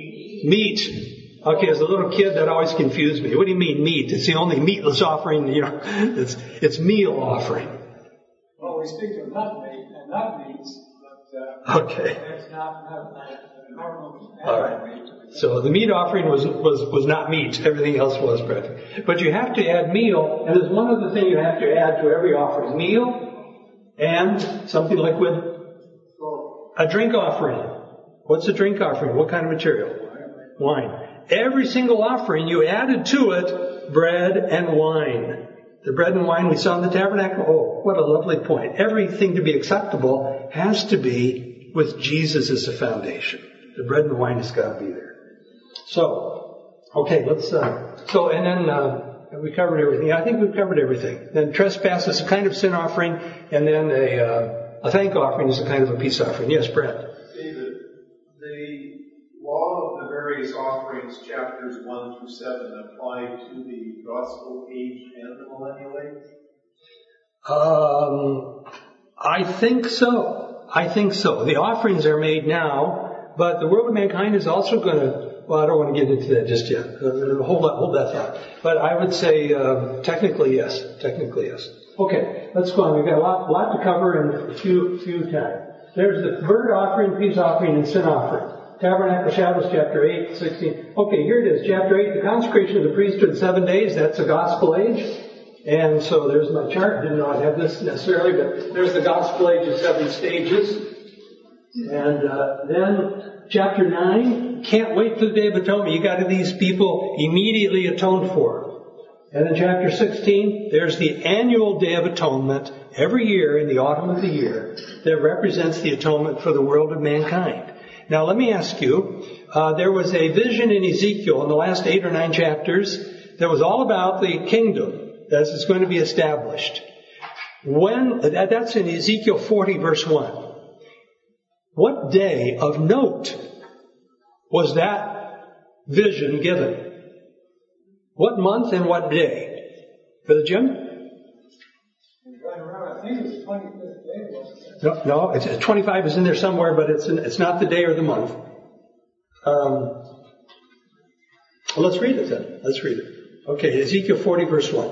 [SPEAKER 2] meat. Okay, as a little kid, that always confused me. What do you mean meat? It's the only meatless offering, you know. It's, it's meal offering.
[SPEAKER 6] Well, we speak of nut meat and nut meats, but uh,
[SPEAKER 2] okay.
[SPEAKER 6] It's not, not, not normal.
[SPEAKER 2] All right. So the meat offering was, was, was not meat. Everything else was bread. But you have to add meal, and there's one other thing you have to add to every offering. Meal and something liquid. A drink offering. What's a drink offering? What kind of material? Wine. Every single offering, you added to it bread and wine. The bread and wine we saw in the tabernacle. Oh, what a lovely point. Everything to be acceptable has to be with Jesus as the foundation. The bread and the wine has got to be there. So, okay, let's, uh, so, and then, uh, we covered everything. I think we've covered everything. Then trespass is a kind of sin offering, and then a, uh, a thank offering is a kind of a peace offering. Yes, Brent.
[SPEAKER 9] David, the law of the various offerings, chapters one through seven, apply to the gospel age and the millennial age?
[SPEAKER 2] Um, I think so. I think so. The offerings are made now, but the world of mankind is also going to, well, I don't want to get into that just yet. Uh, hold that, hold that thought. But I would say, uh, technically yes. Technically yes. Okay, let's go on. We've got a lot, lot to cover in a few, few time. There's the burnt offering, peace offering, and sin offering. Tabernacle Shadows, chapter eight, sixteen. Okay, here it is, chapter eight, the consecration of the priesthood, seven days. That's the gospel age. And so there's my chart. Didn't know I'd have this necessarily, but there's the gospel age of seven stages. And uh, then chapter nine, can't wait for the Day of Atonement. You got these people immediately atoned for. And then chapter sixteen, there's the annual Day of Atonement every year in the autumn of the year that represents the atonement for the world of mankind. Now let me ask you, uh, there was a vision in Ezekiel in the last eight or nine chapters that was all about the kingdom. This is going to be established. When, that, that's in Ezekiel forty verse one. What day of note was that vision given? What month and what day? Brother Jim?
[SPEAKER 6] I think it was twenty-fifth day, wasn't it?
[SPEAKER 2] No, no, it's, twenty-five is in there somewhere, but it's in, it's not the day or the month. Um, well, let's read it then. Let's read it. Okay, Ezekiel forty verse one.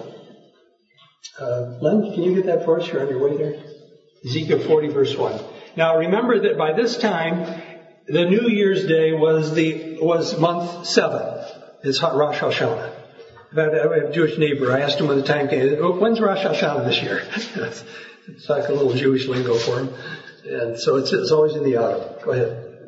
[SPEAKER 2] Uh, Len, can you get that for us? You're on your way there. Ezekiel forty verse one. Now remember that by this time, the New Year's Day was the was month seven. It's Rosh Hashanah. I have a Jewish neighbor. I asked him when the time came, when's Rosh Hashanah this year? It's like a little Jewish lingo for him. And so it's, it's always in the autumn. Go ahead.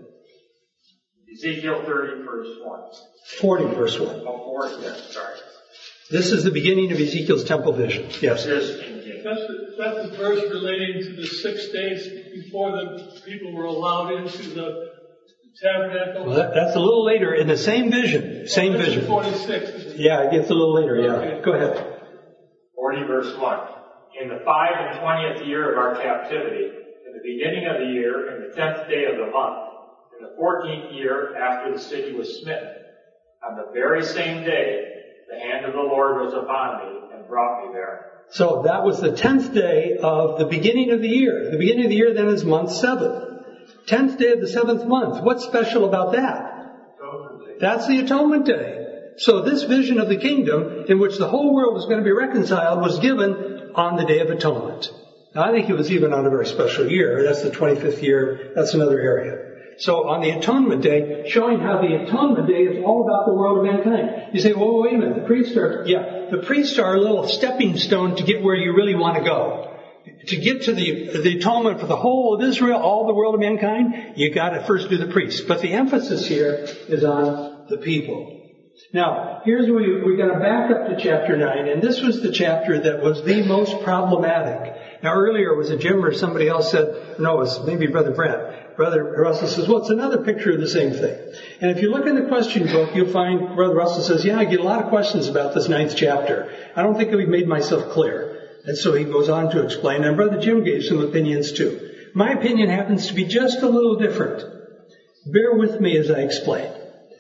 [SPEAKER 13] Ezekiel thirty verse one.
[SPEAKER 2] forty verse one.
[SPEAKER 13] Oh, forty, yeah, sorry.
[SPEAKER 2] This is the beginning of Ezekiel's temple vision. Yes.
[SPEAKER 8] That's the, that's the verse relating to the six days before the people were allowed into the tabernacle.
[SPEAKER 2] Well, that, that's a little later in the same vision. Same
[SPEAKER 8] oh,
[SPEAKER 2] vision.
[SPEAKER 8] forty-six.
[SPEAKER 2] Yeah, it gets a little later. Yeah.
[SPEAKER 8] Okay.
[SPEAKER 2] Go ahead.
[SPEAKER 13] forty verse one. In the five and twentieth year of our captivity, in the beginning of the year, in the tenth day of the month, in the fourteenth year after the city was smitten, on the very same day, the hand of the Lord was upon me and brought me there.
[SPEAKER 2] So that was the tenth day of the beginning of the year. The beginning of the year then is month seven. Tenth day of the seventh month. What's special about that? That's the Atonement Day. So this vision of the kingdom in which the whole world was going to be reconciled was given on the Day of Atonement. Now I think it was even on a very special year. That's the twenty-fifth year. That's another area. So on the Atonement Day, showing how the Atonement Day is all about the world of mankind. You say, well, wait a minute, the priests are, yeah, the priests are a little stepping stone to get where you really want to go. To get to the, the atonement for the whole of Israel, all the world of mankind, you gotta first do the priests. But the emphasis here is on the people. Now, here's where we, we're gonna back up to chapter nine, and this was the chapter that was the most problematic. Now earlier it was a Jim or somebody else said, no, it was maybe Brother Brent. Brother Russell says, well, it's another picture of the same thing. And if you look in the question book, you'll find Brother Russell says, yeah, I get a lot of questions about this ninth chapter. I don't think I've made myself clear. And so he goes on to explain, and Brother Jim gave some opinions too. My opinion happens to be just a little different. Bear with me as I explain.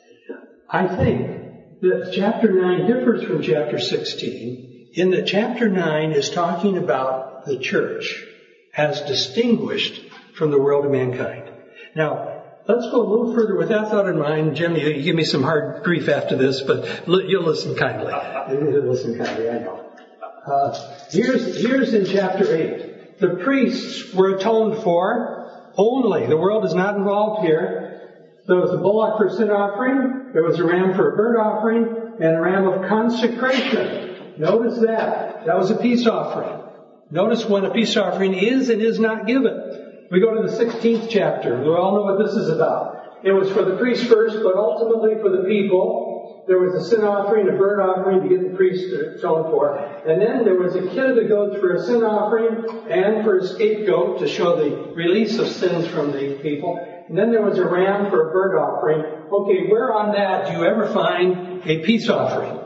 [SPEAKER 2] I think that chapter nine differs from chapter sixteen in that chapter nine is talking about the church as distinguished from the world of mankind. Now, let's go a little further with that thought in mind. Jim, you, you give me some hard grief after this, but li- you'll listen kindly. You'll listen kindly, I know. Uh, here's, here's in chapter eight. The priests were atoned for only. The world is not involved here. There was a bullock for sin offering. There was a ram for a burnt offering and a ram of consecration. Notice that. That was a peace offering. Notice when a peace offering is and is not given. We go to the sixteenth chapter. We all know what this is about. It was for the priest first, but ultimately for the people. There was a sin offering, a burnt offering to get the priest to atone for. And then there was a kid of the goats for a sin offering and for a scapegoat to show the release of sins from the people. And then there was a ram for a burnt offering. Okay, where on that do you ever find a peace offering?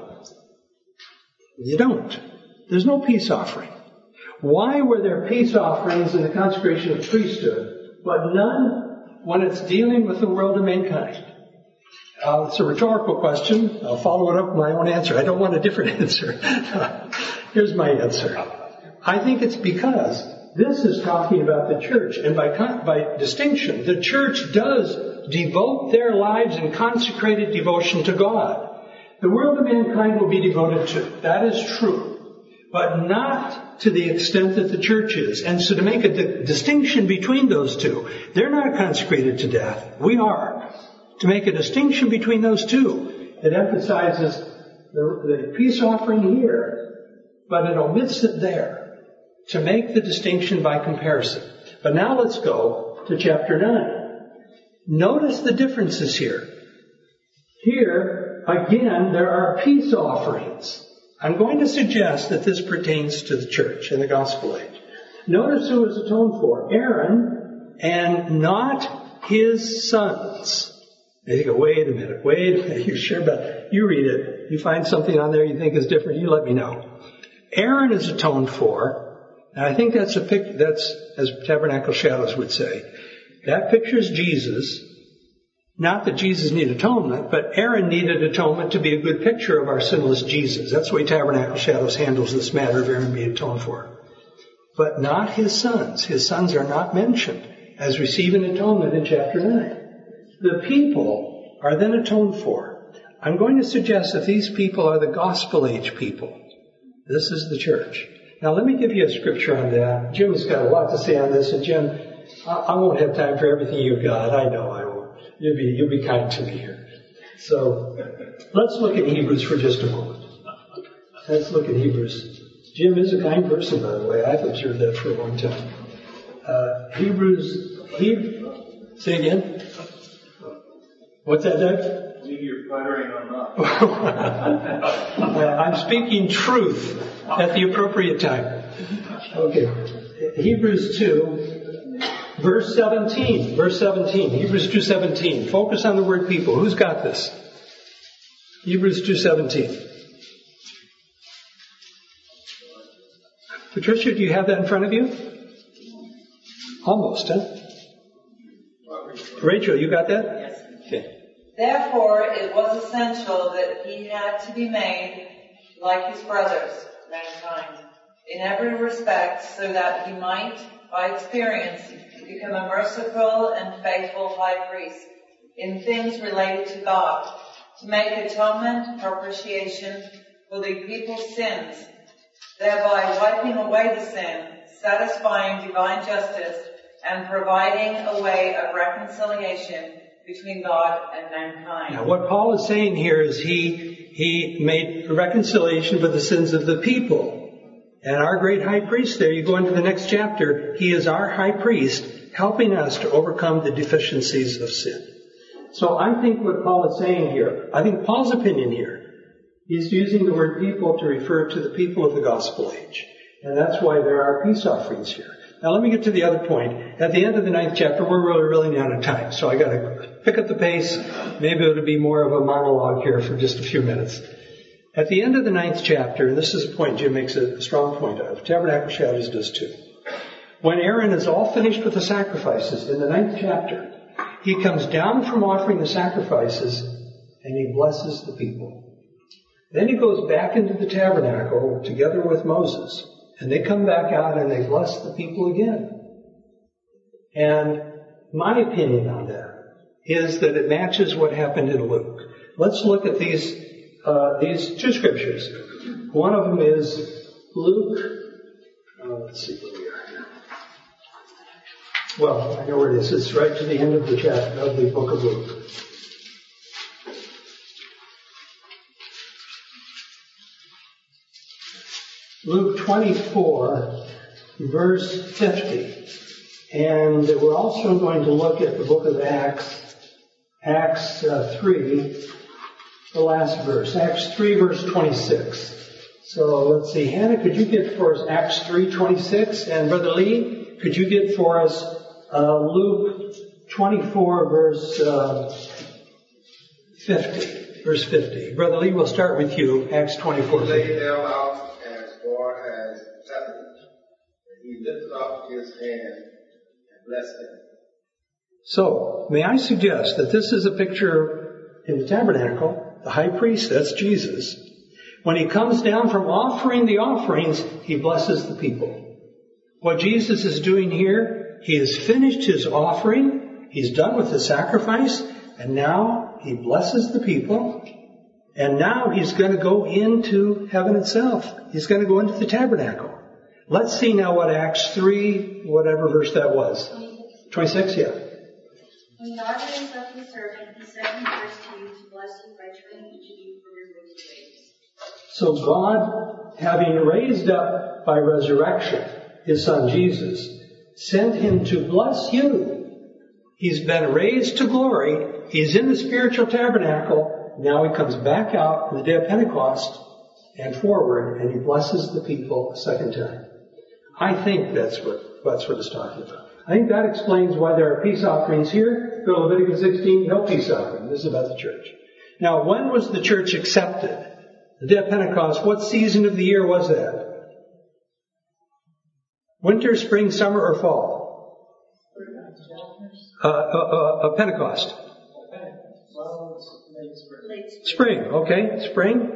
[SPEAKER 2] You don't. There's no peace offering. Why were there peace offerings in the consecration of priesthood, but none when it's dealing with the world of mankind? Uh, it's a rhetorical question. I'll follow it up with my own answer. I don't want a different answer. Here's my answer. I think it's because this is talking about the church, and by con- by distinction, the church does devote their lives in consecrated devotion to God. The world of mankind will be devoted to. That is true. But not to the extent that the church is. And so to make a di- distinction between those two, they're not consecrated to death. We are. To make a distinction between those two, it emphasizes the, the peace offering here, but it omits it there to make the distinction by comparison. But now let's go to chapter nine. Notice the differences here. Here, again, there are peace offerings. I'm going to suggest that this pertains to the church in the gospel age. Notice who was atoned for. Aaron and not his sons. And you go, wait a minute, wait a minute, you sure about it? You read it. You find something on there you think is different, you let me know. Aaron is atoned for, and I think that's a pic, that's, as Tabernacle Shadows would say, that pictures Jesus. Not that Jesus needed atonement, but Aaron needed atonement to be a good picture of our sinless Jesus. That's the way Tabernacle Shadows handles this matter of Aaron being atoned for. But not his sons. His sons are not mentioned as receiving atonement in chapter nine. The people are then atoned for. I'm going to suggest that these people are the gospel age people. This is the church. Now let me give you a scripture on that. Jim's got a lot to say on this, and Jim, I, I won't have time for everything you've got. I know I won't. You'll be, you'll be kind to me here. So let's look at Hebrews for just a moment. Let's look at Hebrews. Jim is a kind person, by the way. I've observed that for a long time. Uh, Hebrews, he, say again? What's that, Doug?
[SPEAKER 9] You're buttering on up.
[SPEAKER 2] I'm speaking truth at the appropriate time. Okay. Hebrews two. Verse seventeen, verse seventeen, Hebrews two seventeen. Focus on the word people. Who's got this? Hebrews two seventeen. Patricia, do you have that in front of you? Almost, huh? Rachel, you got that?
[SPEAKER 14] Yes.
[SPEAKER 2] Okay.
[SPEAKER 14] Therefore, it was essential that he had to be made like his brothers, mankind, in every respect, so that he might, by experience, become a merciful and faithful high priest in things related to God, to make atonement, propitiation for the people's sins, thereby wiping away the sin, satisfying divine justice, and providing a way of reconciliation between God and mankind.
[SPEAKER 2] Now, what Paul is saying here is he he made a reconciliation for the sins of the people. And our great high priest there, you go into the next chapter, he is our high priest, helping us to overcome the deficiencies of sin. So I think what Paul is saying here, I think Paul's opinion here, he's using the word people to refer to the people of the gospel age. And that's why there are peace offerings here. Now let me get to the other point. At the end of the ninth chapter, we're really, really out of time. So I gotta pick up the pace. Maybe it'll be more of a monologue here for just a few minutes. At the end of the ninth chapter, and this is a point Jim makes a strong point of, Tabernacle Shadows does too. When Aaron is all finished with the sacrifices in the ninth chapter, he comes down from offering the sacrifices and he blesses the people. Then he goes back into the tabernacle together with Moses, and they come back out and they bless the people again. And my opinion on that is that it matches what happened in Luke. Let's look at these Uh, these two scriptures. One of them is Luke. Uh, let's see where we are here. Well, I know where it is. It's right to the end of the chapter of the book of Luke. Luke twenty-four, verse fifty. And we're also going to look at the book of Acts, Acts uh, three. The last verse, Acts three, verse twenty-six. So let's see, Hannah, could you get for us Acts three, twenty-six? And Brother Lee, could you get for us uh, Luke twenty-four, verse uh, fifty? Verse fifty. Brother Lee, we'll start with you, Acts twenty-four.
[SPEAKER 15] He laid them out as far as Bethany, and he lifted up his hand and blessed them.
[SPEAKER 2] So, may I suggest that this is a picture in the tabernacle. The high priest, that's Jesus. When he comes down from offering the offerings, he blesses the people. What Jesus is doing here, he has finished his offering, he's done with the sacrifice, and now he blesses the people, and now he's going to go into heaven itself. He's going to go into the tabernacle. Let's see now what Acts three, whatever verse that was. twenty-six, yeah.
[SPEAKER 7] When God raised up his servant, he sent him first to you to bless you by turning each of you from your wicked ways.
[SPEAKER 2] So God, having raised up by resurrection his son Jesus, sent him to bless you. He's been raised to glory. He's in the spiritual tabernacle. Now he comes back out on the day of Pentecost and forward, and he blesses the people a second time. I think that's what, that's what it's talking about. I think that explains why there are peace offerings here. Go to Leviticus sixteen, no peace offering. This is about the church. Now, when was the church accepted? The day of Pentecost, what season of the year was that? Winter, spring, summer, or fall? Uh, uh, uh, uh, Pentecost. Spring, okay, spring.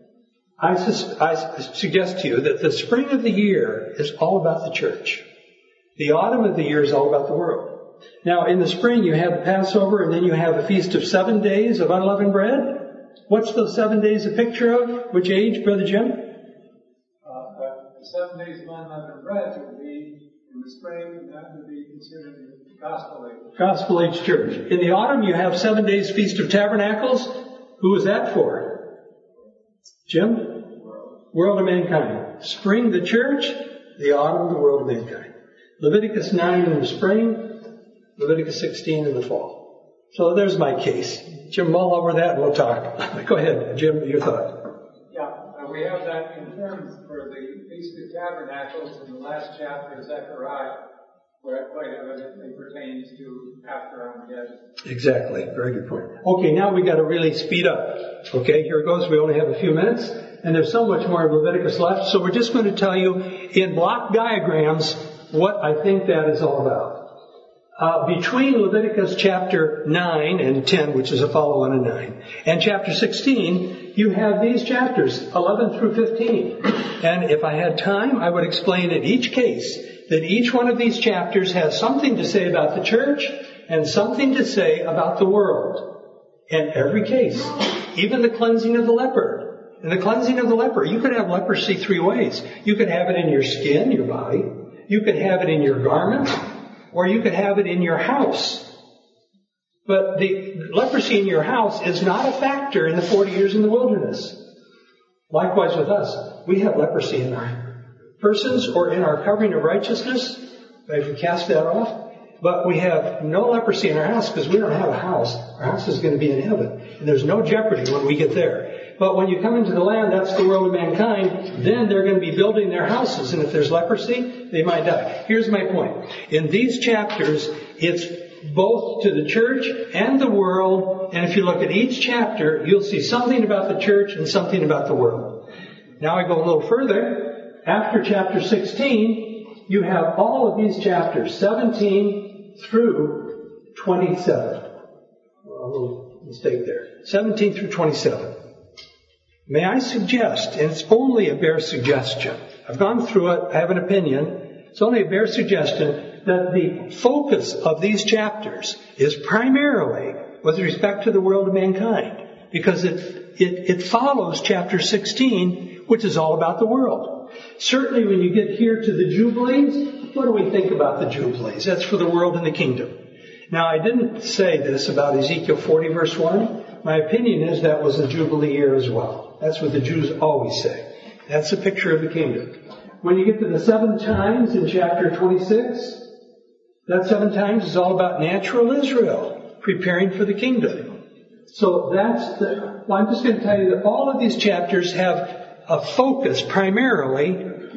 [SPEAKER 2] I, sus- I suggest to you that the spring of the year is all about the church. The autumn of the year is all about the world. Now, in the spring, you have the Passover, and then you have a feast of seven days of unleavened bread. What's those seven days a picture of? Which age, Brother Jim?
[SPEAKER 6] Uh, the seven days of unleavened bread would be in the spring, that would be considered the gospel age.
[SPEAKER 2] Gospel age church. In the autumn, you have seven days Feast of Tabernacles. Who is that for? Jim? World of mankind. Spring, the church. The autumn, the world of mankind. Leviticus nine in the spring. Leviticus sixteen in the fall. So there's my case. Jim, mull over that and we'll talk. Go ahead, Jim, your thought.
[SPEAKER 6] Yeah, uh, we have that confirmed for the Feast of Tabernacles in the last chapter of Zechariah, where it quite evidently pertains to after Armageddon.
[SPEAKER 2] Exactly. Very good point. Okay, now we got to really speed up. Okay, here it goes. We only have a few minutes, and there's so much more of Leviticus left. So we're just going to tell you in block diagrams what I think that is all about. Uh, between Leviticus chapter nine and ten, which is a follow-on of nine, and chapter sixteen, you have these chapters, eleven through fifteen. And if I had time, I would explain in each case that each one of these chapters has something to say about the church and something to say about the world. In every case, even the cleansing of the leper. In the cleansing of the leper, you could have leprosy three ways. You could have it in your skin, your body. You could have it in your garments. Or you could have it in your house. But the leprosy in your house is not a factor in the forty years in the wilderness. Likewise with us. We have leprosy in our persons or in our covering of righteousness. If we cast that off. But we have no leprosy in our house because we don't have a house. Our house is going to be in heaven. And there's no jeopardy when we get there. But when you come into the land, that's the world of mankind, then they're going to be building their houses. And if there's leprosy, they might die. Here's my point. In these chapters, it's both to the church and the world. And if you look at each chapter, you'll see something about the church and something about the world. Now I go a little further. After chapter sixteen, you have all of these chapters, seventeen through twenty-seven. Well, a little mistake there. seventeen through twenty-seven. May I suggest, and it's only a bare suggestion, I've gone through it, I have an opinion, it's only a bare suggestion that the focus of these chapters is primarily with respect to the world of mankind, because it, it, it follows chapter sixteen, which is all about the world. Certainly when you get here to the Jubilees, what do we think about the Jubilees? That's for the world and the kingdom. Now I didn't say this about Ezekiel forty verse one. My opinion is that was a Jubilee year as well. That's what the Jews always say. That's a picture of the kingdom. When you get to the seven times in chapter twenty-six, that seven times is all about natural Israel preparing for the kingdom. So that's the, well, I'm just going to tell you that all of these chapters have a focus primarily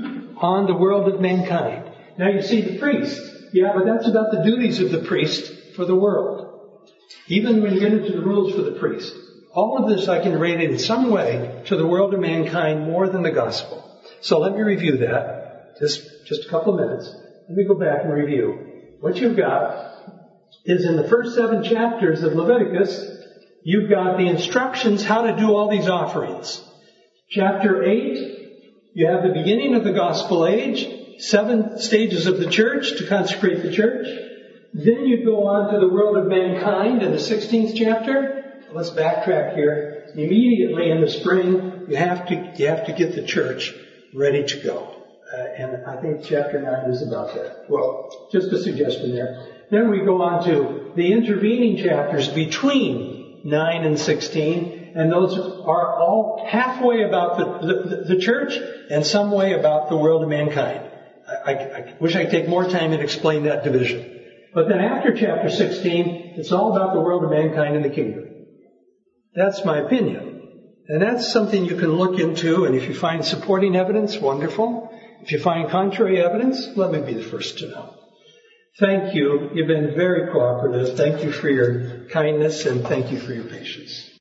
[SPEAKER 2] on the world of mankind. Now you see the priest. Yeah, but that's about the duties of the priest for the world. Even when you get into the rules for the priest. All of this I can relate in some way to the world of mankind more than the gospel. So let me review that. Just, just a couple of minutes. Let me go back and review. What you've got is in the first seven chapters of Leviticus, you've got the instructions how to do all these offerings. Chapter eight, you have the beginning of the gospel age, seven stages of the church to consecrate the church. Then you go on to the world of mankind in the sixteenth chapter. Let's backtrack here. Immediately in the spring, you have to you have to get the church ready to go. Uh, and I think chapter nine is about that. Well, just a suggestion there. Then we go on to the intervening chapters between nine and sixteen, and those are all halfway about the, the, the church and some way about the world of mankind. I, I, I wish I could take more time and explain that division. But then after chapter sixteen, it's all about the world of mankind and the kingdom. That's my opinion. And that's something you can look into, and if you find supporting evidence, wonderful. If you find contrary evidence, let me be the first to know. Thank you. You've been very cooperative. Thank you for your kindness, and thank you for your patience.